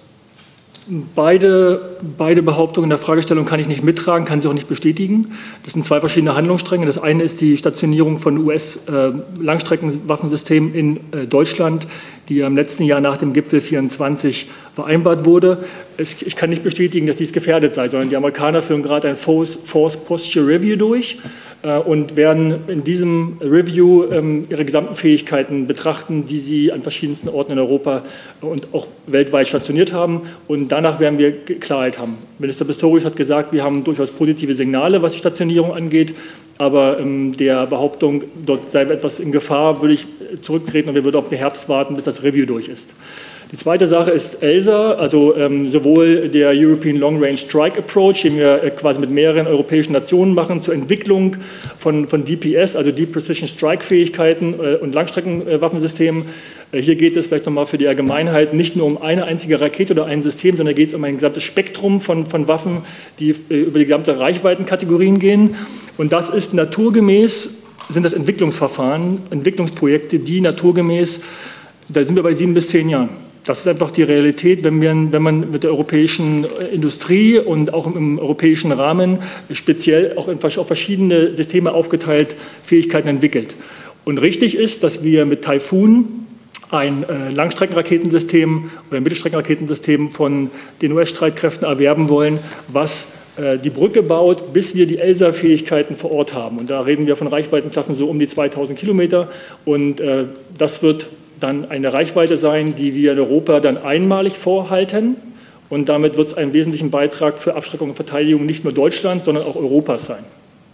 Speaker 18: Beide Behauptungen der Fragestellung kann ich nicht mittragen, kann sie auch nicht bestätigen. Das sind zwei verschiedene Handlungsstränge. Das eine ist die Stationierung von US-Langstreckenwaffensystemen in Deutschland, die im letzten Jahr nach dem Gipfel 24 vereinbart wurde. Ich kann nicht bestätigen, dass dies gefährdet sei, sondern die Amerikaner führen gerade ein Force Posture Review durch und werden in diesem Review ihre gesamten Fähigkeiten betrachten, die sie an verschiedensten Orten in Europa und auch weltweit stationiert haben. Und danach werden wir Klarheit haben. Minister Pistorius hat gesagt, wir haben durchaus positive Signale, was die Stationierung angeht. Aber der Behauptung, dort sei etwas in Gefahr, würde ich zurücktreten und wir würden auf den Herbst warten, bis das Review durch ist. Die zweite Sache ist ELSA, also sowohl der European Long Range Strike Approach, den wir quasi mit mehreren europäischen Nationen machen, zur Entwicklung von DPS, also Deep Precision Strike Fähigkeiten und Langstreckenwaffensystemen. Hier geht es vielleicht nochmal für die Allgemeinheit nicht nur um eine einzige Rakete oder ein System, sondern geht es um ein gesamtes Spektrum von Waffen, die über die gesamte Reichweitenkategorien gehen. Und das ist naturgemäß, sind das Entwicklungsverfahren, Entwicklungsprojekte, die naturgemäß, da sind wir bei 7 bis 10 Jahren. Das ist einfach die Realität, wenn man mit der europäischen Industrie und auch im europäischen Rahmen speziell auch auf verschiedene Systeme aufgeteilt Fähigkeiten entwickelt. Und richtig ist, dass wir mit Typhoon ein Langstreckenraketensystem oder ein Mittelstreckenraketensystem von den US-Streitkräften erwerben wollen, was die Brücke baut, bis wir die ELSA-Fähigkeiten vor Ort haben. Und da reden wir von Reichweitenklassen so um die 2000 Kilometer. Und das wird dann eine Reichweite sein, die wir in Europa dann einmalig vorhalten. Und damit wird es einen wesentlichen Beitrag für Abschreckung und Verteidigung nicht nur Deutschlands, sondern auch Europas sein.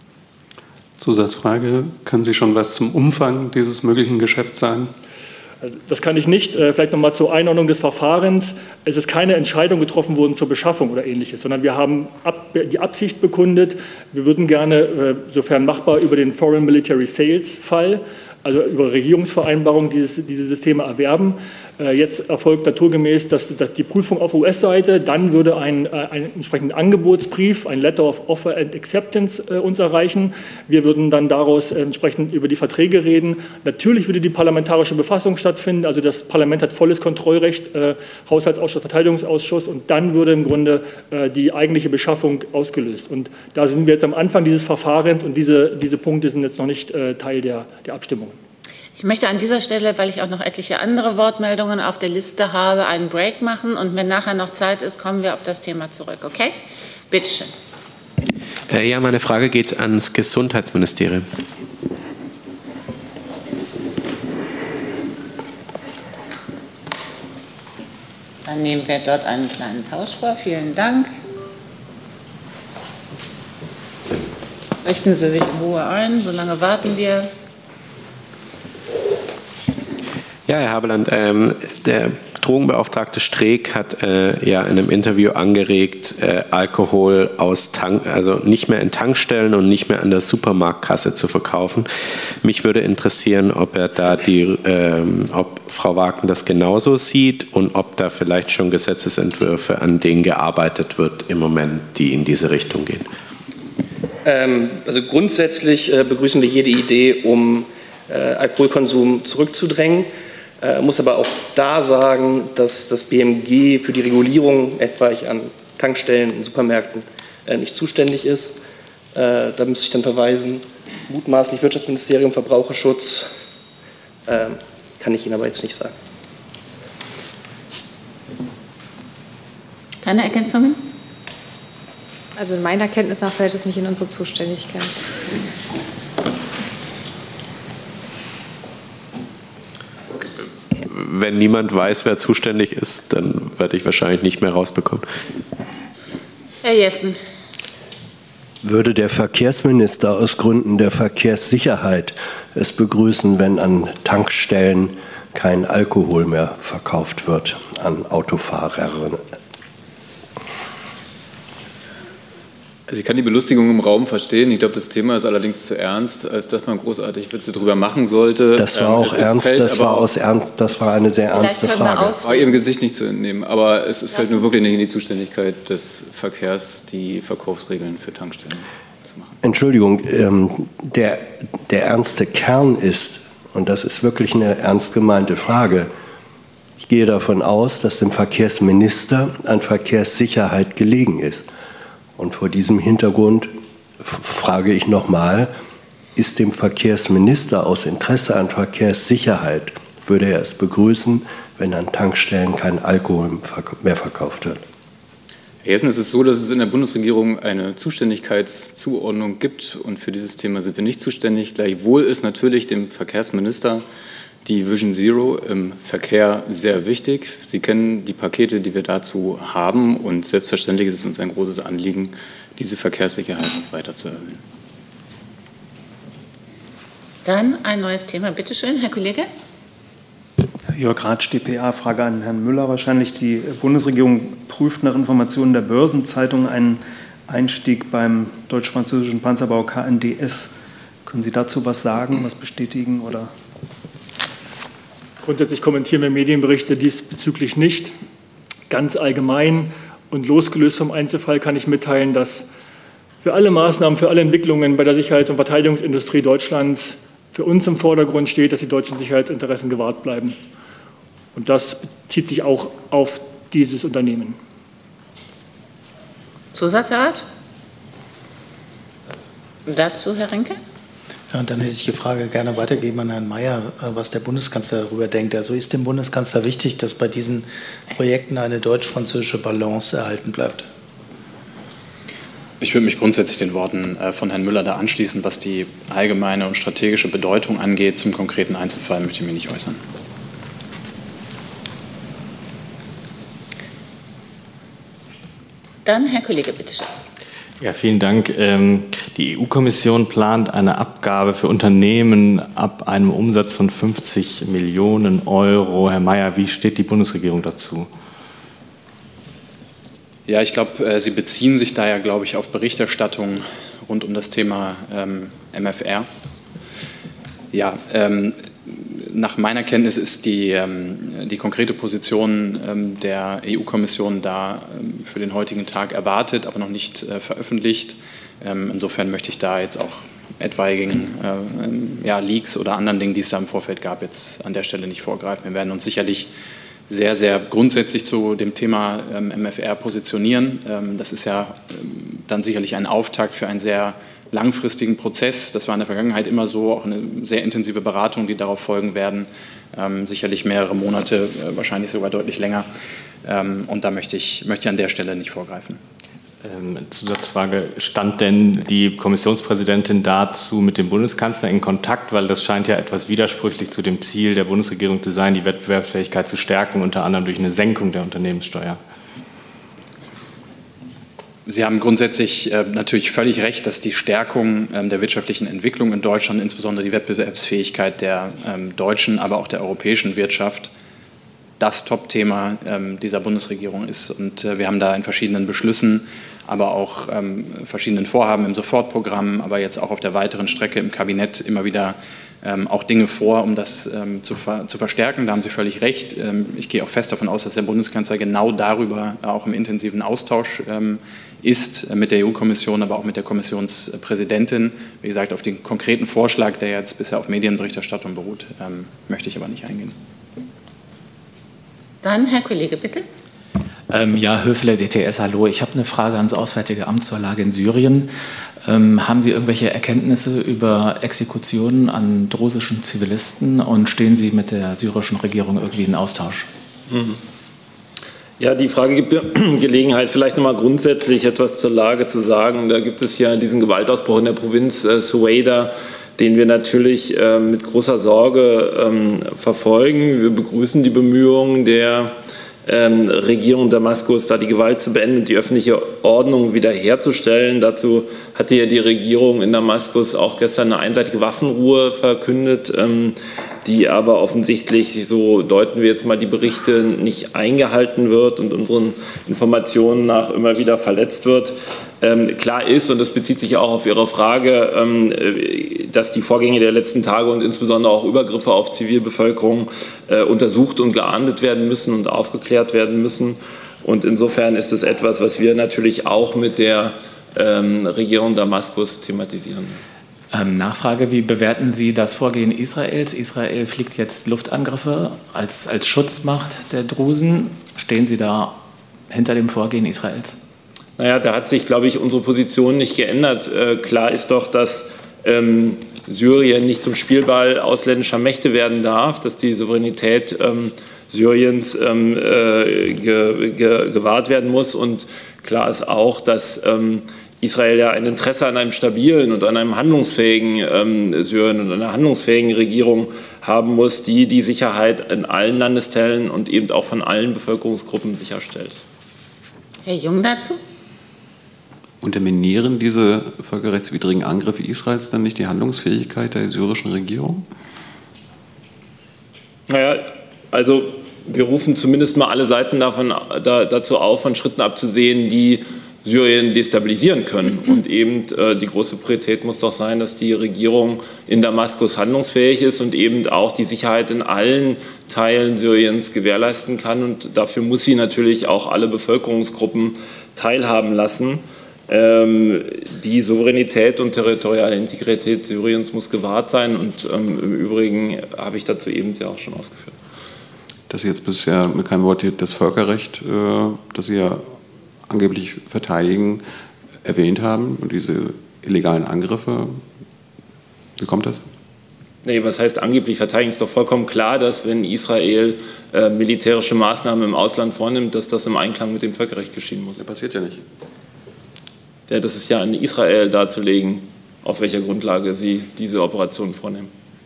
Speaker 13: Zusatzfrage, können Sie schon was zum Umfang dieses möglichen Geschäfts sagen?
Speaker 18: Das kann ich nicht. Vielleicht noch mal zur Einordnung des Verfahrens. Es ist keine Entscheidung getroffen worden zur Beschaffung oder Ähnliches, sondern wir haben die Absicht bekundet, wir würden gerne, sofern machbar, über den Foreign Military Sales Fall, also über Regierungsvereinbarungen, diese Systeme erwerben. Jetzt erfolgt naturgemäß dass die Prüfung auf US-Seite, dann würde ein entsprechender Angebotsbrief, ein Letter of Offer and Acceptance uns erreichen. Wir würden dann daraus entsprechend über die Verträge reden. Natürlich würde die parlamentarische Befassung stattfinden, also das Parlament hat volles Kontrollrecht, Haushaltsausschuss, Verteidigungsausschuss, und dann würde im Grunde die eigentliche Beschaffung ausgelöst. Und da sind wir jetzt am Anfang dieses Verfahrens und diese Punkte sind jetzt noch nicht Teil der Abstimmung.
Speaker 1: Ich möchte an dieser Stelle, weil ich auch noch etliche andere Wortmeldungen auf der Liste habe, einen Break machen. Und wenn nachher noch Zeit ist, kommen wir auf das Thema zurück. Okay? Bitte schön.
Speaker 5: Ja, meine Frage geht ans Gesundheitsministerium.
Speaker 1: Dann nehmen wir dort einen kleinen Tausch vor. Vielen Dank. Richten Sie sich in Ruhe ein, solange warten wir.
Speaker 5: Ja, Herr Haberland, der Drogenbeauftragte Streeck hat ja in einem Interview angeregt, Alkohol also nicht mehr in Tankstellen und nicht mehr an der Supermarktkasse zu verkaufen. Mich würde interessieren, ob ob Frau Waagen das genauso sieht und ob da vielleicht schon Gesetzesentwürfe, an denen gearbeitet wird im Moment, die in diese Richtung gehen.
Speaker 19: Also grundsätzlich begrüßen wir jede Idee, um Alkoholkonsum zurückzudrängen. Muss aber auch da sagen, dass das BMG für die Regulierung etwa an Tankstellen und Supermärkten nicht zuständig ist. Da müsste ich dann verweisen, mutmaßlich Wirtschaftsministerium, Verbraucherschutz, kann ich Ihnen aber jetzt nicht sagen.
Speaker 1: Keine Ergänzungen?
Speaker 11: Also in meiner Kenntnis nach fällt es nicht in unsere Zuständigkeit.
Speaker 5: Wenn niemand weiß, wer zuständig ist, dann werde ich wahrscheinlich nicht mehr rausbekommen.
Speaker 1: Herr Jessen.
Speaker 8: Würde der Verkehrsminister aus Gründen der Verkehrssicherheit es begrüßen, wenn an Tankstellen kein Alkohol mehr verkauft wird an Autofahrerinnen?
Speaker 20: Also ich kann die Belustigung im Raum verstehen. Ich glaube, das Thema ist allerdings zu ernst, als dass man großartig Witze darüber machen sollte.
Speaker 8: Das war auch ernst, das war eine sehr ernste Frage.
Speaker 20: War Ihrem Gesicht nicht zu entnehmen, aber es fällt nur wirklich nicht in die Zuständigkeit des Verkehrs, die Verkaufsregeln für Tankstellen zu machen.
Speaker 8: Entschuldigung, der ernste Kern ist, und das ist wirklich eine ernst gemeinte Frage, ich gehe davon aus, dass dem Verkehrsminister an Verkehrssicherheit gelegen ist. Und vor diesem Hintergrund frage ich nochmal, ist dem Verkehrsminister aus Interesse an Verkehrssicherheit, würde er es begrüßen, wenn an Tankstellen kein Alkohol mehr verkauft wird?
Speaker 20: Herr Jessen, es ist so, dass es in der Bundesregierung eine Zuständigkeitszuordnung gibt und für dieses Thema sind wir nicht zuständig. Gleichwohl ist natürlich dem Verkehrsminister die Vision Zero im Verkehr sehr wichtig. Sie kennen die Pakete, die wir dazu haben und selbstverständlich ist es uns ein großes Anliegen, diese Verkehrssicherheit noch weiter zu erhöhen.
Speaker 1: Dann ein neues Thema. Bitte schön, Herr Kollege.
Speaker 21: Jörg Ratsch, dpa, Frage an Herrn Müller wahrscheinlich. Die Bundesregierung prüft nach Informationen der Börsenzeitung einen Einstieg beim deutsch-französischen Panzerbau KNDS. Können Sie dazu was sagen, was bestätigen oder?
Speaker 18: Grundsätzlich kommentieren wir Medienberichte diesbezüglich nicht. Ganz allgemein und losgelöst vom Einzelfall kann ich mitteilen, dass für alle Maßnahmen, für alle Entwicklungen bei der Sicherheits- und Verteidigungsindustrie Deutschlands für uns im Vordergrund steht, dass die deutschen Sicherheitsinteressen gewahrt bleiben. Und das bezieht sich auch auf dieses Unternehmen.
Speaker 1: Zusatz, Herr Rath? Dazu, Herr Renke?
Speaker 3: Ja, und dann hätte ich die Frage gerne weitergeben an Herrn Mayer, was der Bundeskanzler darüber denkt. Also ist dem Bundeskanzler wichtig, dass bei diesen Projekten eine deutsch-französische Balance erhalten bleibt?
Speaker 2: Ich würde mich grundsätzlich den Worten von Herrn Müller da anschließen. Was die allgemeine und strategische Bedeutung angeht, zum konkreten Einzelfall möchte ich mich nicht äußern.
Speaker 1: Dann Herr Kollege, bitte schön.
Speaker 12: Ja, vielen Dank. Die EU-Kommission plant eine Abgabe für Unternehmen ab einem Umsatz von 50 Millionen Euro. Herr Mayer, wie steht die Bundesregierung dazu?
Speaker 2: Ja, ich glaube, Sie beziehen sich da ja, glaube ich, auf Berichterstattung rund um das Thema MFR. Ja, nach meiner Kenntnis ist die konkrete Position der EU-Kommission da für den heutigen Tag erwartet, aber noch nicht veröffentlicht. Insofern möchte ich da jetzt auch etwaigen Leaks oder anderen Dingen, die es da im Vorfeld gab, jetzt an der Stelle nicht vorgreifen. Wir werden uns sicherlich sehr, sehr grundsätzlich zu dem Thema MFR positionieren. Das ist ja dann sicherlich ein Auftakt für einen sehr langfristigen Prozess. Das war in der Vergangenheit immer so, auch eine sehr intensive Beratung, die darauf folgen werden. Sicherlich mehrere Monate, wahrscheinlich sogar deutlich länger. Und da möchte ich an der Stelle nicht vorgreifen.
Speaker 12: Zusatzfrage, stand denn die Kommissionspräsidentin dazu mit dem Bundeskanzler in Kontakt? Weil das scheint ja etwas widersprüchlich zu dem Ziel der Bundesregierung zu sein, die Wettbewerbsfähigkeit zu stärken, unter anderem durch eine Senkung der Unternehmenssteuer.
Speaker 2: Sie haben grundsätzlich natürlich völlig recht, dass die Stärkung der wirtschaftlichen Entwicklung in Deutschland, insbesondere die Wettbewerbsfähigkeit der deutschen, aber auch der europäischen Wirtschaft, das Top-Thema dieser Bundesregierung ist. Und wir haben da in verschiedenen Beschlüssen, aber auch verschiedenen Vorhaben im Sofortprogramm, aber jetzt auch auf der weiteren Strecke im Kabinett immer wieder auch Dinge vor, um das zu verstärken. Da haben Sie völlig recht. Ich gehe auch fest davon aus, dass der Bundeskanzler genau darüber auch im intensiven Austausch ist mit der EU-Kommission, aber auch mit der Kommissionspräsidentin. Wie gesagt, auf den konkreten Vorschlag, der jetzt bisher auf Medienberichterstattung beruht, möchte ich aber nicht eingehen.
Speaker 1: Dann Herr Kollege, bitte.
Speaker 4: Ja, Höfele, DTS, hallo. Ich habe eine Frage ans Auswärtige Amt zur Lage in Syrien. Haben Sie irgendwelche Erkenntnisse über Exekutionen an drusischen Zivilisten und stehen Sie mit der syrischen Regierung irgendwie in Austausch?
Speaker 10: Ja, die Frage gibt mir Gelegenheit, vielleicht nochmal grundsätzlich etwas zur Lage zu sagen. Da gibt es ja diesen Gewaltausbruch in der Provinz Suwaida, den wir natürlich mit großer Sorge verfolgen. Wir begrüßen die Bemühungen der Regierung Damaskus, da die Gewalt zu beenden und die öffentliche Ordnung wiederherzustellen. Dazu hatte ja die Regierung in Damaskus auch gestern eine einseitige Waffenruhe verkündet, die aber offensichtlich, so deuten wir jetzt mal die Berichte, nicht eingehalten wird und unseren Informationen nach immer wieder verletzt wird. Klar ist, und das bezieht sich auch auf Ihre Frage, dass die Vorgänge der letzten Tage und insbesondere auch Übergriffe auf Zivilbevölkerung untersucht und geahndet werden müssen und aufgeklärt werden müssen. Und insofern ist es etwas, was wir natürlich auch mit der Regierung Damaskus thematisieren.
Speaker 4: Nachfrage, wie bewerten Sie das Vorgehen Israels? Israel fliegt jetzt Luftangriffe als Schutzmacht der Drusen. Stehen Sie da hinter dem Vorgehen Israels?
Speaker 10: Naja, da hat sich, glaube ich, unsere Position nicht geändert. Klar ist doch, dass Syrien nicht zum Spielball ausländischer Mächte werden darf, dass die Souveränität Syriens gewahrt werden muss. Und klar ist auch, dass Israel ja ein Interesse an einem stabilen und an einem handlungsfähigen Syrien und einer handlungsfähigen Regierung haben muss, die die Sicherheit in allen Landesteilen und eben auch von allen Bevölkerungsgruppen sicherstellt.
Speaker 1: Herr Jung dazu?
Speaker 6: Unterminieren diese völkerrechtswidrigen Angriffe Israels dann nicht die Handlungsfähigkeit der syrischen Regierung?
Speaker 10: Naja, also wir rufen zumindest mal alle Seiten dazu auf, von Schritten abzusehen, die Syrien destabilisieren können. Und eben die große Priorität muss doch sein, dass die Regierung in Damaskus handlungsfähig ist und eben auch die Sicherheit in allen Teilen Syriens gewährleisten kann. Und dafür muss sie natürlich auch alle Bevölkerungsgruppen teilhaben lassen. Die Souveränität und territoriale Integrität Syriens muss gewahrt sein. Und im Übrigen habe ich dazu eben ja auch schon ausgeführt.
Speaker 6: Dass Sie jetzt bisher mit keinem Wort das Völkerrecht, das Sie ja angeblich verteidigen, erwähnt haben und diese illegalen Angriffe. Wie kommt das?
Speaker 10: Nee, was heißt angeblich verteidigen? Ist doch vollkommen klar, dass wenn Israel militärische Maßnahmen im Ausland vornimmt, dass das im Einklang mit dem Völkerrecht geschehen muss.
Speaker 6: Das passiert ja nicht.
Speaker 10: Ja, das ist ja an Israel darzulegen, auf welcher Grundlage sie diese Operationen vornehmen.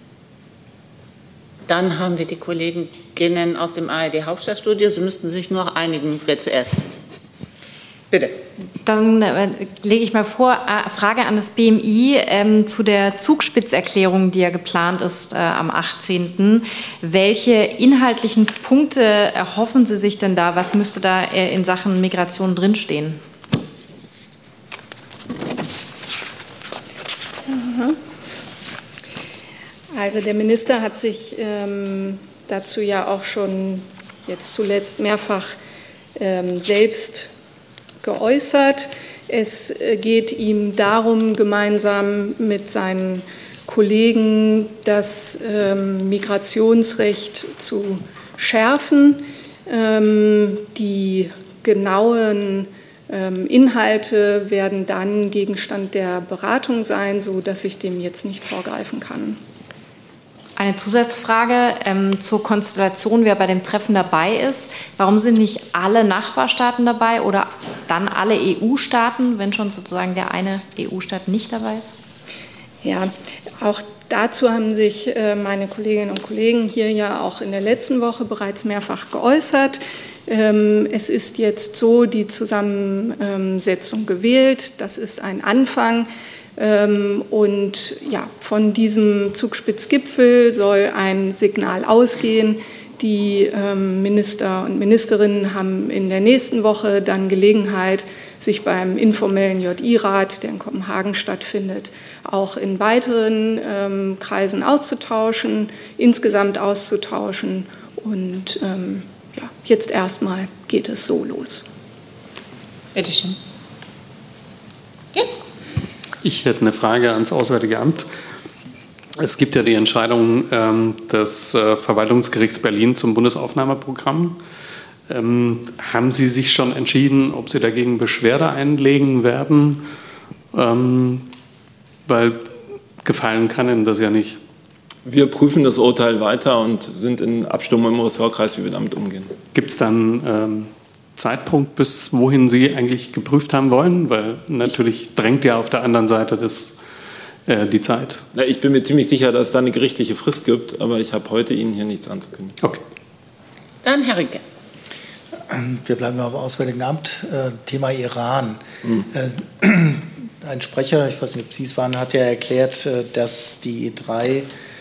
Speaker 1: Dann haben wir die Kolleginnen aus dem ARD-Hauptstadtstudio. Sie müssten sich nur einigen, wer zuerst. Bitte.
Speaker 7: Dann lege ich mal vor, Frage an das BMI zu der Zugspitzerklärung, die ja geplant ist am 18. Welche inhaltlichen Punkte erhoffen Sie sich denn da? Was müsste da in Sachen Migration drinstehen?
Speaker 9: Also der Minister hat sich dazu ja auch schon jetzt zuletzt mehrfach selbst geäußert. Es geht ihm darum, gemeinsam mit seinen Kollegen das Migrationsrecht zu schärfen. Die genauen Inhalte werden dann Gegenstand der Beratung sein, sodass ich dem jetzt nicht vorgreifen kann.
Speaker 7: Eine Zusatzfrage zur Konstellation, wer bei dem Treffen dabei ist. Warum sind nicht alle Nachbarstaaten dabei oder dann alle EU-Staaten, wenn schon sozusagen der eine EU-Staat nicht dabei ist?
Speaker 9: Ja, auch dazu haben sich meine Kolleginnen und Kollegen hier ja auch in der letzten Woche bereits mehrfach geäußert. Es ist jetzt so die Zusammensetzung gewählt. Das ist ein Anfang. Und ja, von diesem Zugspitzgipfel soll ein Signal ausgehen. Die Minister und Ministerinnen haben in der nächsten Woche dann Gelegenheit, sich beim informellen JI-Rat, der in Kopenhagen stattfindet, auch in weiteren Kreisen auszutauschen, insgesamt auszutauschen. Und ja, jetzt erstmal geht es so los.
Speaker 1: Bitte schön.
Speaker 13: Ich hätte eine Frage ans Auswärtige Amt. Es gibt ja die Entscheidung des Verwaltungsgerichts Berlin zum Bundesaufnahmeprogramm. Haben Sie sich schon entschieden, ob Sie dagegen Beschwerde einlegen werden? Weil gefallen kann Ihnen das ja nicht.
Speaker 10: Wir prüfen das Urteil weiter und sind in Abstimmung im Ressortkreis, wie wir damit umgehen.
Speaker 13: Gibt es dann Zeitpunkt, bis wohin Sie eigentlich geprüft haben wollen? Weil natürlich drängt ja auf der anderen Seite die Zeit.
Speaker 10: Ich bin mir ziemlich sicher, dass es da eine gerichtliche Frist gibt, aber ich habe heute Ihnen hier nichts anzukündigen.
Speaker 13: Okay.
Speaker 1: Dann Herr Rinke.
Speaker 3: Wir bleiben am Auswärtigen Amt. Thema Iran. Ein Sprecher, ich weiß nicht, ob Sie es waren, hat ja erklärt, dass die E3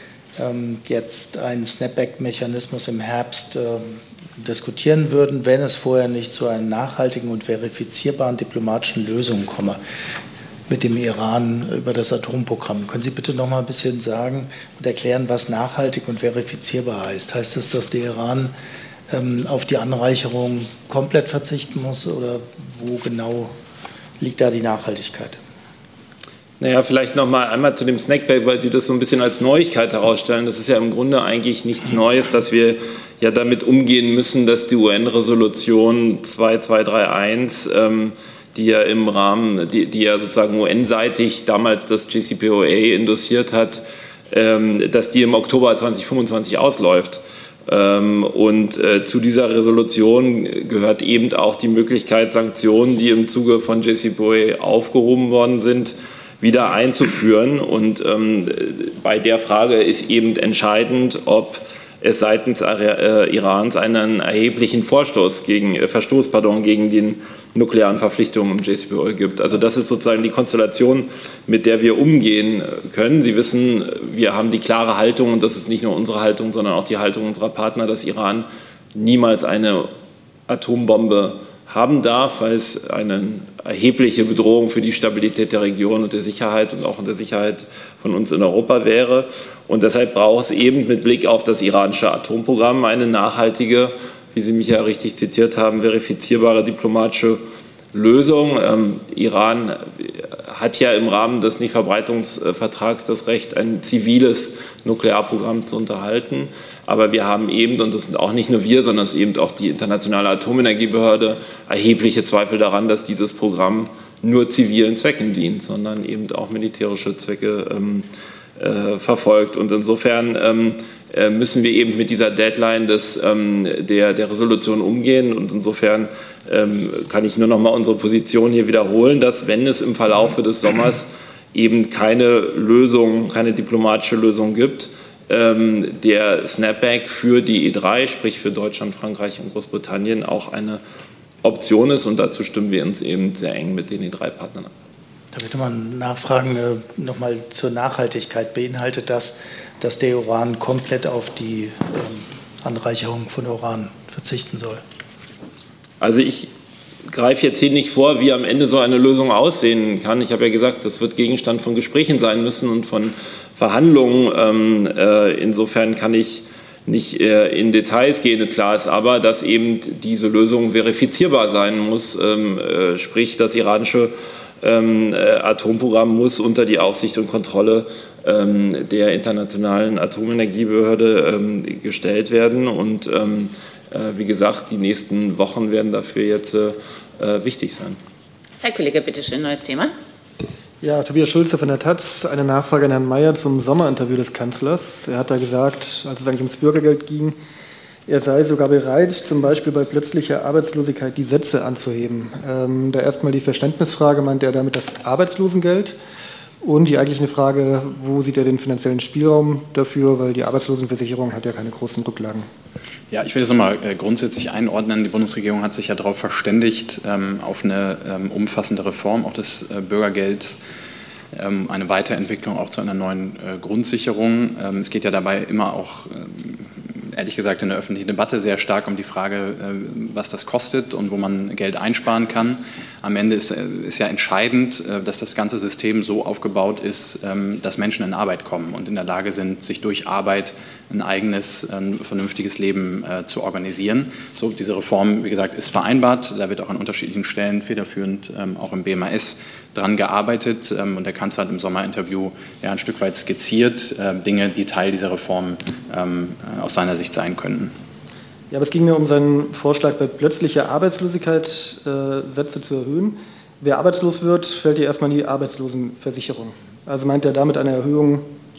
Speaker 3: jetzt einen Snapback-Mechanismus im Herbst diskutieren würden, wenn es vorher nicht zu einer nachhaltigen und verifizierbaren diplomatischen Lösung komme mit dem Iran über das Atomprogramm. Können Sie bitte noch mal ein bisschen sagen und erklären, was nachhaltig und verifizierbar heißt? Heißt das, dass der Iran auf die Anreicherung komplett verzichten muss oder wo genau liegt da die Nachhaltigkeit?
Speaker 10: Naja, vielleicht noch mal einmal zu dem Snackbag, weil Sie das so ein bisschen als Neuigkeit herausstellen. Das ist ja im Grunde eigentlich nichts Neues, dass wir ja damit umgehen müssen, dass die UN-Resolution 2231, die ja im Rahmen, die ja sozusagen UN-seitig damals das JCPOA endossiert hat, dass die im Oktober 2025 ausläuft. Und zu dieser Resolution gehört eben auch die Möglichkeit, Sanktionen, die im Zuge von JCPOA aufgehoben worden sind, wieder einzuführen. Und bei der Frage ist eben entscheidend, ob es seitens Irans einen erheblichen Verstoß gegen die nuklearen Verpflichtungen im JCPOA gibt. Also das ist sozusagen die Konstellation, mit der wir umgehen können. Sie wissen, wir haben die klare Haltung, und das ist nicht nur unsere Haltung, sondern auch die Haltung unserer Partner, dass Iran niemals eine Atombombe haben darf, weil es eine erhebliche Bedrohung für die Stabilität der Region und der Sicherheit und auch in der Sicherheit von uns in Europa wäre. Und deshalb braucht es eben mit Blick auf das iranische Atomprogramm eine nachhaltige, wie Sie mich ja richtig zitiert haben, verifizierbare diplomatische Lösung. Iran hat ja im Rahmen des Nichtverbreitungsvertrags das Recht, ein ziviles Nuklearprogramm zu unterhalten. Aber wir haben eben, und das sind auch nicht nur wir, sondern es ist eben auch die Internationale Atomenergiebehörde, erhebliche Zweifel daran, dass dieses Programm nur zivilen Zwecken dient, sondern eben auch militärische Zwecke verfolgt. Und insofern müssen wir eben mit dieser Deadline der Resolution umgehen. Und insofern kann ich nur noch mal unsere Position hier wiederholen, dass, wenn es im Verlaufe des Sommers eben keine diplomatische Lösung gibt, der Snapback für die E3, sprich für Deutschland, Frankreich und Großbritannien, auch eine Option ist. Und dazu stimmen wir uns eben sehr eng mit den E3-Partnern ab.
Speaker 3: Da würde man nachfragen, nochmal zur Nachhaltigkeit. Beinhaltet das, dass der Iran komplett auf die Anreicherung von Uran verzichten soll?
Speaker 10: Also ich greife jetzt hier nicht vor, wie am Ende so eine Lösung aussehen kann. Ich habe ja gesagt, das wird Gegenstand von Gesprächen sein müssen und von Verhandlungen. Insofern kann ich nicht in Details gehen. Klar ist aber, dass eben diese Lösung verifizierbar sein muss, sprich das iranische Atomprogramm muss unter die Aufsicht und Kontrolle der Internationalen Atomenergiebehörde gestellt werden. Und wie gesagt, die nächsten Wochen werden dafür jetzt wichtig sein.
Speaker 1: Herr Kollege, bitte schön, neues Thema.
Speaker 14: Ja, Tobias Schulze von der Taz. Eine Nachfrage an Herrn Mayer zum Sommerinterview des Kanzlers. Er hat da gesagt, als es eigentlich ums Bürgergeld ging, er sei sogar bereit, zum Beispiel bei plötzlicher Arbeitslosigkeit die Sätze anzuheben. Da erstmal die Verständnisfrage, meint er damit das Arbeitslosengeld? Und die eigentliche Frage, wo sieht er den finanziellen Spielraum dafür, weil die Arbeitslosenversicherung hat ja keine großen Rücklagen.
Speaker 2: Ja, ich will das nochmal grundsätzlich einordnen. Die Bundesregierung hat sich ja darauf verständigt, auf eine umfassende Reform auch des Bürgergelds, eine Weiterentwicklung auch zu einer neuen Grundsicherung. Es geht ja dabei immer auch, ehrlich gesagt, in der öffentlichen Debatte sehr stark um die Frage, was das kostet und wo man Geld einsparen kann. Am Ende ist ja entscheidend, dass das ganze System so aufgebaut ist, dass Menschen in Arbeit kommen und in der Lage sind, sich durch Arbeit ein eigenes, vernünftiges Leben zu organisieren. So, diese Reform, wie gesagt, ist vereinbart. Da wird auch an unterschiedlichen Stellen federführend auch im BMAS dran gearbeitet. Und der Kanzler hat im Sommerinterview ja ein Stück weit skizziert, Dinge, die Teil dieser Reform aus seiner Sicht sein könnten.
Speaker 14: Ja, aber es ging mir um seinen Vorschlag, bei plötzlicher Arbeitslosigkeit Sätze zu erhöhen. Wer arbeitslos wird, fällt ja erstmal in die Arbeitslosenversicherung. Also meint er damit eine Erhöhung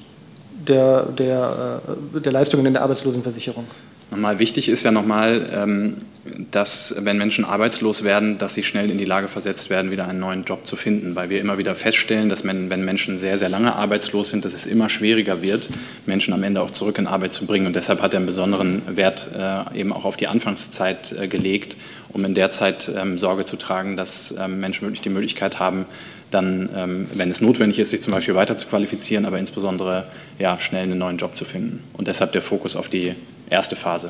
Speaker 14: der Leistungen in der Arbeitslosenversicherung?
Speaker 2: Nochmal wichtig ist ja nochmal, dass wenn Menschen arbeitslos werden, dass sie schnell in die Lage versetzt werden, wieder einen neuen Job zu finden, weil wir immer wieder feststellen, dass wenn Menschen sehr, sehr lange arbeitslos sind, dass es immer schwieriger wird, Menschen am Ende auch zurück in Arbeit zu bringen. Und deshalb hat er einen besonderen Wert eben auch auf die Anfangszeit gelegt, um in der Zeit Sorge zu tragen, dass Menschen wirklich die Möglichkeit haben, dann, wenn es notwendig ist, sich zum Beispiel weiter zu qualifizieren, aber insbesondere ja, schnell einen neuen Job zu finden. Und deshalb der Fokus auf die erste Phase.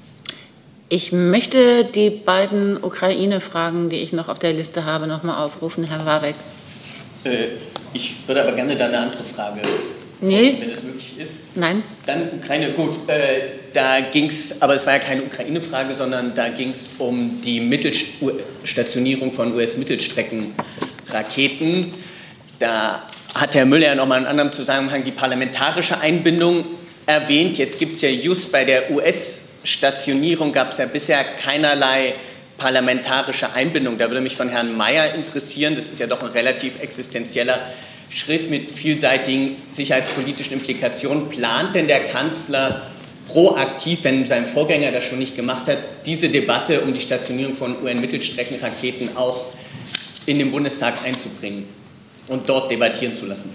Speaker 1: Ich möchte die beiden Ukraine-Fragen, die ich noch auf der Liste habe, noch mal aufrufen, Herr Warek.
Speaker 17: Ich würde aber gerne da eine andere Frage,
Speaker 1: nee.
Speaker 17: Wenn es möglich ist.
Speaker 1: Nein.
Speaker 17: Dann Ukraine, gut. Da ging es, aber es war ja keine Ukraine-Frage, sondern da ging es um die Stationierung von US-Mittelstreckenraketen. Da hat Herr Müller ja noch mal in einem anderen Zusammenhang die parlamentarische Einbindung erwähnt. Jetzt gibt es ja just bei der US-Stationierung gab es ja bisher keinerlei parlamentarische Einbindung. Da würde mich von Herrn Mayer interessieren, das ist ja doch ein relativ existenzieller Schritt mit vielseitigen sicherheitspolitischen Implikationen. Plant denn der Kanzler proaktiv, wenn sein Vorgänger das schon nicht gemacht hat, diese Debatte um die Stationierung von UN-Mittelstreckenraketen auch in den Bundestag einzubringen und dort debattieren zu lassen?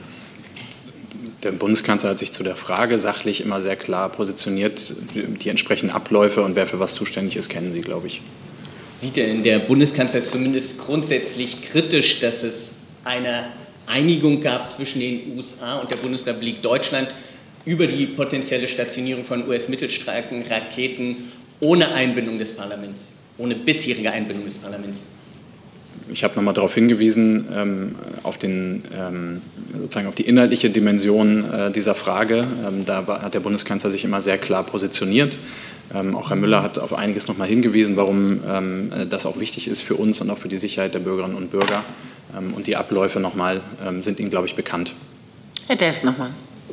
Speaker 2: Der Bundeskanzler hat sich zu der Frage sachlich immer sehr klar positioniert. Die entsprechenden Abläufe und wer für was zuständig ist, kennen Sie, glaube ich.
Speaker 17: Sieht denn der Bundeskanzler zumindest grundsätzlich kritisch, dass es eine Einigung gab zwischen den USA und der Bundesrepublik Deutschland über die potenzielle Stationierung von US-Mittelstreckenraketen ohne Einbindung des Parlaments, ohne bisherige Einbindung des Parlaments?
Speaker 2: Ich habe nochmal darauf hingewiesen, auf die inhaltliche Dimension dieser Frage. Da hat der Bundeskanzler sich immer sehr klar positioniert. Auch Herr Müller hat auf einiges nochmal hingewiesen, warum das auch wichtig ist für uns und auch für die Sicherheit der Bürgerinnen und Bürger. Und die Abläufe nochmal sind Ihnen, glaube ich, bekannt.
Speaker 1: Herr Delfs nochmal.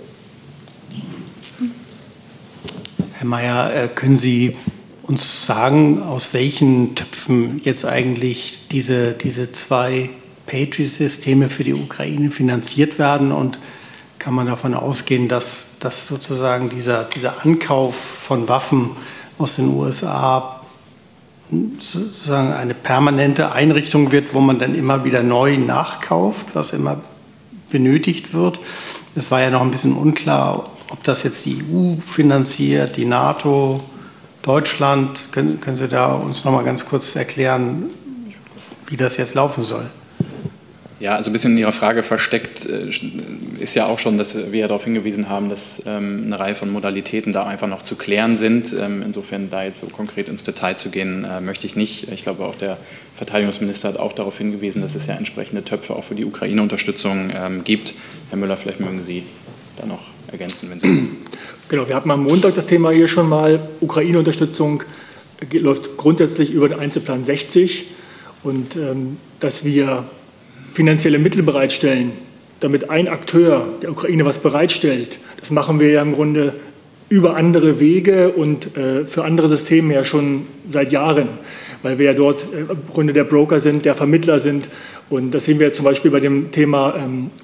Speaker 22: Herr Mayer, können Sie uns sagen, aus welchen Töpfen jetzt eigentlich diese zwei Patriot-Systeme für die Ukraine finanziert werden? Und kann man davon ausgehen, dass sozusagen dieser Ankauf von Waffen aus den USA sozusagen eine permanente Einrichtung wird, wo man dann immer wieder neu nachkauft, was immer benötigt wird? Es war ja noch ein bisschen unklar, ob das jetzt die EU finanziert, die NATO, Deutschland. Können Sie da uns noch mal ganz kurz erklären, wie das jetzt laufen soll?
Speaker 2: Ja, also ein bisschen in Ihrer Frage versteckt ist ja auch schon, dass wir ja darauf hingewiesen haben, dass eine Reihe von Modalitäten da einfach noch zu klären sind. Insofern da jetzt so konkret ins Detail zu gehen, möchte ich nicht. Ich glaube, auch der Verteidigungsminister hat auch darauf hingewiesen, dass es ja entsprechende Töpfe auch für die Ukraine-Unterstützung gibt. Herr Müller, vielleicht mögen Sie da noch ergänzen, wenn Sie...
Speaker 18: Genau, wir hatten am Montag das Thema hier schon mal. Ukraine-Unterstützung läuft grundsätzlich über den Einzelplan 60 und dass wir finanzielle Mittel bereitstellen, damit ein Akteur der Ukraine was bereitstellt. Das machen wir ja im Grunde über andere Wege und für andere Systeme ja schon seit Jahren, weil wir ja dort im Grunde der Broker sind, der Vermittler sind. Und das sehen wir zum Beispiel bei dem Thema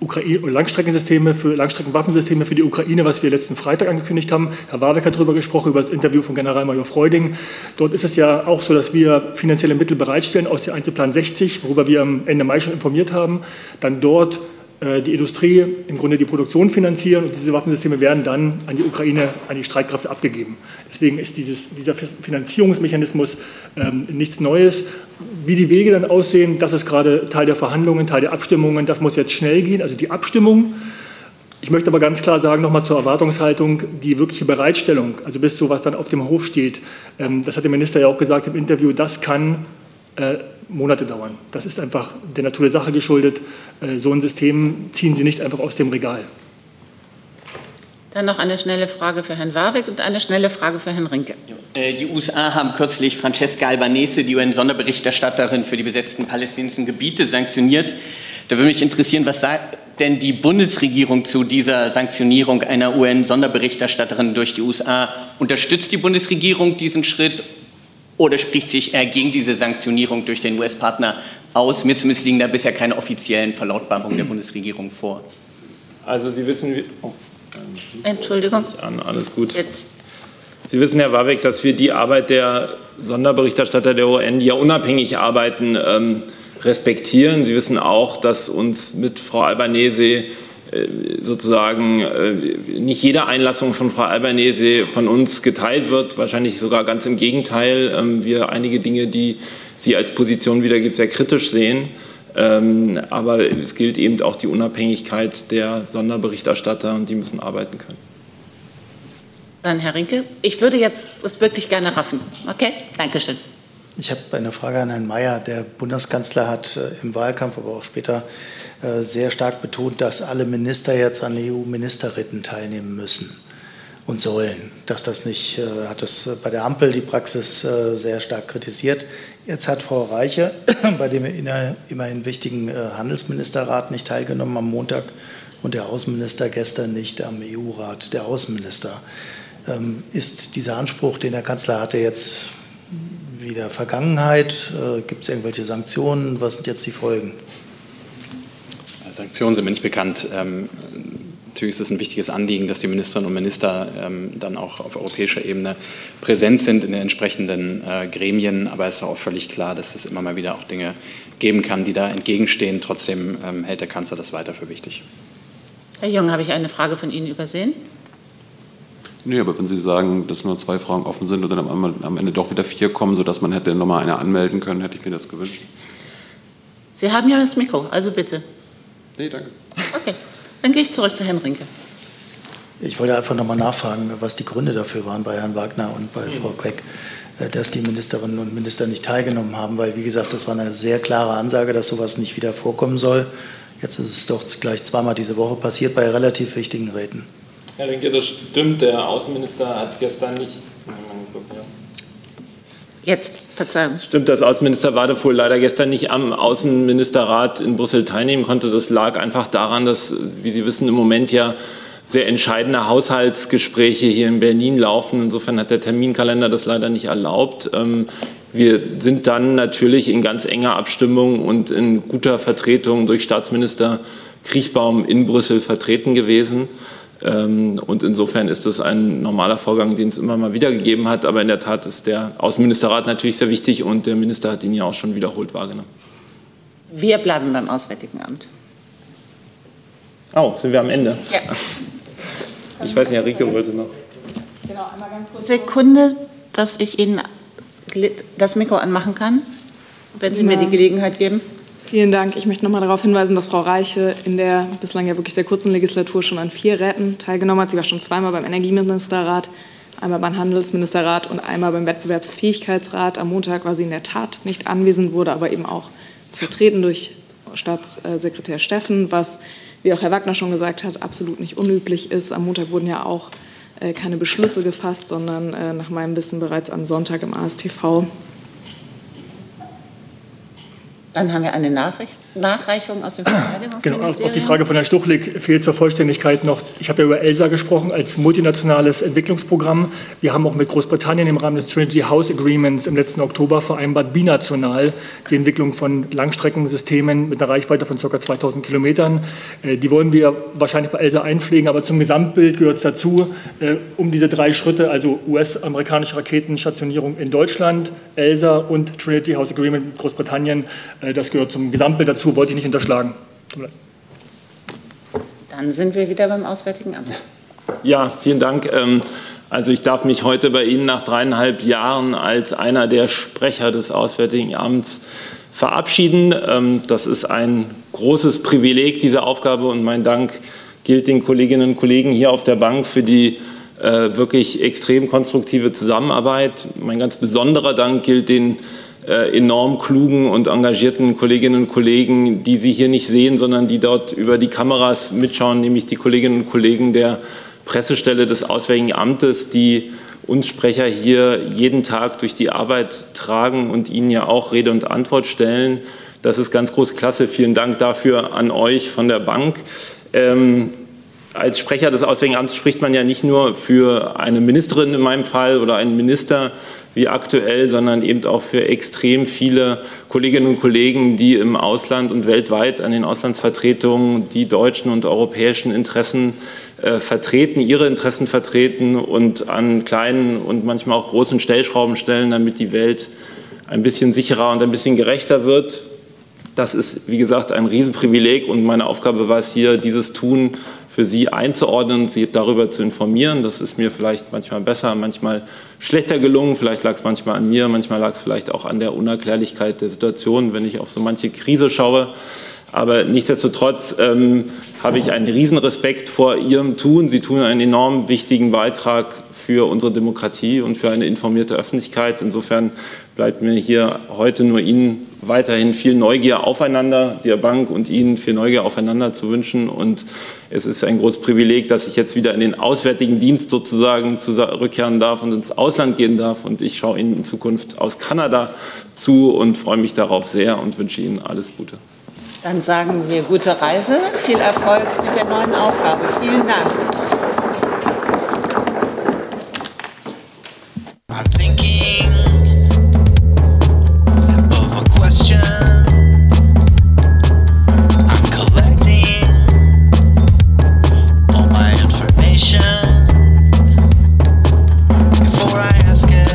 Speaker 18: Langstreckenwaffensysteme für die Ukraine, was wir letzten Freitag angekündigt haben. Herr Warwick hat darüber gesprochen, über das Interview von Generalmajor Freuding. Dort ist es ja auch so, dass wir finanzielle Mittel bereitstellen aus dem Einzelplan 60, worüber wir am Ende Mai schon informiert haben, dann dort die Industrie im Grunde die Produktion finanzieren und diese Waffensysteme werden dann an die Ukraine, an die Streitkräfte abgegeben. Deswegen ist dieser Finanzierungsmechanismus nichts Neues. Wie die Wege dann aussehen, das ist gerade Teil der Verhandlungen, Teil der Abstimmungen. Das muss jetzt schnell gehen, also die Abstimmung. Ich möchte aber ganz klar sagen, nochmal zur Erwartungshaltung, die wirkliche Bereitstellung, also bis so was dann auf dem Hof steht, das hat der Minister ja auch gesagt im Interview, das kann Monate dauern. Das ist einfach der Natur der Sache geschuldet. So ein System ziehen Sie nicht einfach aus dem Regal.
Speaker 1: Dann noch eine schnelle Frage für Herrn Warwick und eine schnelle Frage für Herrn Rinke.
Speaker 17: Die USA haben kürzlich Francesca Albanese, die UN-Sonderberichterstatterin für die besetzten palästinensischen Gebiete, sanktioniert. Da würde mich interessieren, was sagt denn die Bundesregierung zu dieser Sanktionierung einer UN-Sonderberichterstatterin durch die USA? Unterstützt die Bundesregierung diesen Schritt? Oder spricht sich er gegen diese Sanktionierung durch den US-Partner aus? Mir zumindest liegen da bisher keine offiziellen Verlautbarungen der Bundesregierung vor.
Speaker 10: Also Sie wissen...
Speaker 1: Entschuldigung.
Speaker 10: Alles gut. Jetzt. Sie wissen, Herr Warwick, dass wir die Arbeit der Sonderberichterstatter der UN, die ja unabhängig arbeiten, respektieren. Sie wissen auch, dass uns mit Frau Albanese sozusagen nicht jede Einlassung von Frau Albanese von uns geteilt wird, wahrscheinlich sogar ganz im Gegenteil. Wir einige Dinge, die sie als Position wiedergibt, sehr kritisch sehen. Aber es gilt eben auch die Unabhängigkeit der Sonderberichterstatter und die müssen arbeiten können.
Speaker 1: Dann Herr Rinke. Ich würde jetzt das wirklich gerne raffen. Okay, danke schön.
Speaker 3: Ich habe eine Frage an Herrn Mayer. Der Bundeskanzler hat im Wahlkampf, aber auch später sehr stark betont, dass alle Minister jetzt an EU-Ministerritten teilnehmen müssen und sollen. Dass das nicht, hat das bei der Ampel die Praxis sehr stark kritisiert. Jetzt hat Frau Reiche bei dem immerhin wichtigen Handelsministerrat nicht teilgenommen am Montag und der Außenminister gestern nicht am EU-Rat der Außenminister. Ist dieser Anspruch, den der Kanzler hatte, jetzt wieder Vergangenheit? Gibt es irgendwelche Sanktionen? Was sind jetzt die Folgen?
Speaker 2: Sanktionen sind mir nicht bekannt. Natürlich ist es ein wichtiges Anliegen, dass die Ministerinnen und Minister dann auch auf europäischer Ebene präsent sind in den entsprechenden Gremien. Aber es ist auch völlig klar, dass es immer mal wieder auch Dinge geben kann, die da entgegenstehen. Trotzdem hält der Kanzler das weiter für wichtig.
Speaker 1: Herr Jung, habe ich eine Frage von Ihnen übersehen?
Speaker 6: Nee, aber wenn Sie sagen, dass nur 2 Fragen offen sind und dann am Ende doch wieder 4 kommen, sodass man hätte nochmal eine anmelden können, hätte ich mir das gewünscht.
Speaker 1: Sie haben ja das Mikro, also bitte.
Speaker 6: Nee, danke.
Speaker 1: Okay, dann gehe ich zurück zu Herrn Rinke.
Speaker 3: Ich wollte einfach nochmal nachfragen, was die Gründe dafür waren bei Herrn Wagner und bei Frau Queck, dass die Ministerinnen und Minister nicht teilgenommen haben, weil, wie gesagt, das war eine sehr klare Ansage, dass sowas nicht wieder vorkommen soll. Jetzt ist es doch gleich zweimal diese Woche passiert bei relativ wichtigen Räten.
Speaker 10: Herr Rinke, das stimmt. Der Außenminister hat gestern nicht...
Speaker 1: Jetzt, Verzeihung.
Speaker 10: Stimmt, das Außenminister Wadefuhl leider gestern nicht am Außenministerrat in Brüssel teilnehmen konnte. Das lag einfach daran, dass, wie Sie wissen, im Moment ja sehr entscheidende Haushaltsgespräche hier in Berlin laufen. Insofern hat der Terminkalender das leider nicht erlaubt. Wir sind dann natürlich in ganz enger Abstimmung und in guter Vertretung durch Staatsminister Kriechbaum in Brüssel vertreten gewesen. Und insofern ist das ein normaler Vorgang, den es immer mal wieder gegeben hat. Aber in der Tat ist der Außenministerrat natürlich sehr wichtig und der Minister hat ihn ja auch schon wiederholt wahrgenommen.
Speaker 1: Wir bleiben beim Auswärtigen Amt.
Speaker 10: Oh, sind wir am Ende?
Speaker 1: Ja.
Speaker 10: Ich weiß nicht, Herr Rinke wollte noch.
Speaker 1: Genau, einmal ganz kurz. Sekunde, dass ich Ihnen das Mikro anmachen kann, wenn Sie mir die Gelegenheit geben.
Speaker 15: Vielen Dank. Ich möchte noch mal darauf hinweisen, dass Frau Reiche in der bislang ja wirklich sehr kurzen Legislatur schon an 4 Räten teilgenommen hat. Sie war schon zweimal beim Energieministerrat, einmal beim Handelsministerrat und einmal beim Wettbewerbsfähigkeitsrat. Am Montag war sie in der Tat nicht anwesend, wurde aber eben auch vertreten durch Staatssekretär Steffen, was, wie auch Herr Wagner schon gesagt hat, absolut nicht unüblich ist. Am Montag wurden ja auch keine Beschlüsse gefasst, sondern nach meinem Wissen bereits am Sonntag im AStV.
Speaker 1: Dann haben wir eine Nachreichung aus dem Verteidigungsministerium.
Speaker 18: Genau, auf die Frage von Herrn Stuchlik fehlt zur Vollständigkeit noch, ich habe ja über ELSA gesprochen als multinationales Entwicklungsprogramm. Wir haben auch mit Großbritannien im Rahmen des Trinity House Agreements im letzten Oktober vereinbart, binational die Entwicklung von Langstreckensystemen mit einer Reichweite von ca. 2000 Kilometern. Die wollen wir wahrscheinlich bei ELSA einpflegen, aber zum Gesamtbild gehört es dazu, um diese 3 Schritte, also US-amerikanische Raketenstationierung in Deutschland, ELSA und Trinity House Agreement mit Großbritannien. Das gehört zum Gesamtbild dazu, wollte ich nicht unterschlagen.
Speaker 1: Dann sind wir wieder beim Auswärtigen Amt.
Speaker 10: Ja, vielen Dank. Also ich darf mich heute bei Ihnen nach 3,5 Jahren als einer der Sprecher des Auswärtigen Amts verabschieden. Das ist ein großes Privileg, diese Aufgabe, und mein Dank gilt den Kolleginnen und Kollegen hier auf der Bank für die wirklich extrem konstruktive Zusammenarbeit. Mein ganz besonderer Dank gilt den enorm klugen und engagierten Kolleginnen und Kollegen, die Sie hier nicht sehen, sondern die dort über die Kameras mitschauen, nämlich die Kolleginnen und Kollegen der Pressestelle des Auswärtigen Amtes, die uns Sprecher hier jeden Tag durch die Arbeit tragen und Ihnen ja auch Rede und Antwort stellen. Das ist ganz große Klasse. Vielen Dank dafür an euch von der Bank. Als Sprecher des Auswärtigen Amts spricht man ja nicht nur für eine Ministerin in meinem Fall oder einen Minister wie aktuell, sondern eben auch für extrem viele Kolleginnen und Kollegen, die im Ausland und weltweit an den Auslandsvertretungen die deutschen und europäischen Interessen vertreten, ihre Interessen vertreten und an kleinen und manchmal auch großen Stellschrauben stellen, damit die Welt ein bisschen sicherer und ein bisschen gerechter wird. Das ist, wie gesagt, ein Riesenprivileg, und meine Aufgabe war es hier, dieses Tun für Sie einzuordnen und Sie darüber zu informieren. Das ist mir vielleicht manchmal besser, manchmal schlechter gelungen. Vielleicht lag es manchmal an mir, manchmal lag es vielleicht auch an der Unerklärlichkeit der Situation, wenn ich auf so manche Krise schaue. Aber nichtsdestotrotz habe ich einen Riesenrespekt vor Ihrem Tun. Sie tun einen enorm wichtigen Beitrag für unsere Demokratie und für eine informierte Öffentlichkeit. Insofern bleibt mir hier heute nur Ihnen weiterhin viel Neugier aufeinander, der Bank und Ihnen viel Neugier aufeinander zu wünschen. Und es ist ein großes Privileg, dass ich jetzt wieder in den Auswärtigen Dienst sozusagen zurückkehren darf und ins Ausland gehen darf. Und ich schaue Ihnen in Zukunft aus Kanada zu und freue mich darauf sehr und wünsche Ihnen alles Gute.
Speaker 1: Dann sagen wir gute Reise, viel Erfolg mit der neuen Aufgabe. Vielen Dank.
Speaker 16: I'm thinking of a question. I'm collecting all my information before I ask it.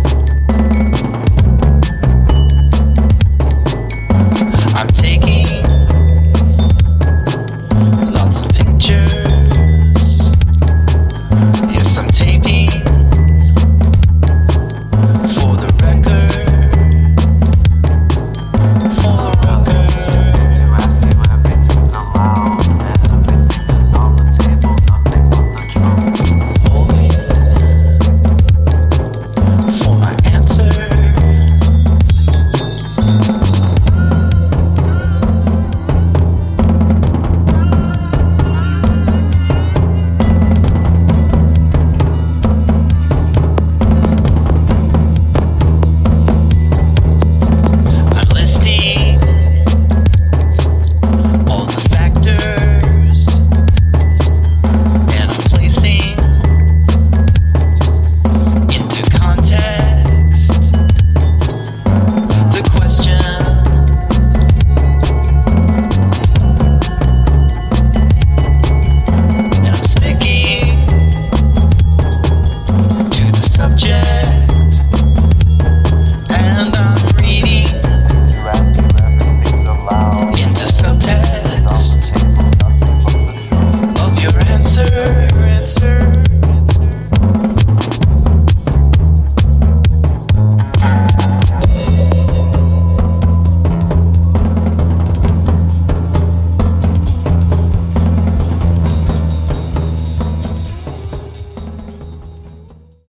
Speaker 16: I'm taking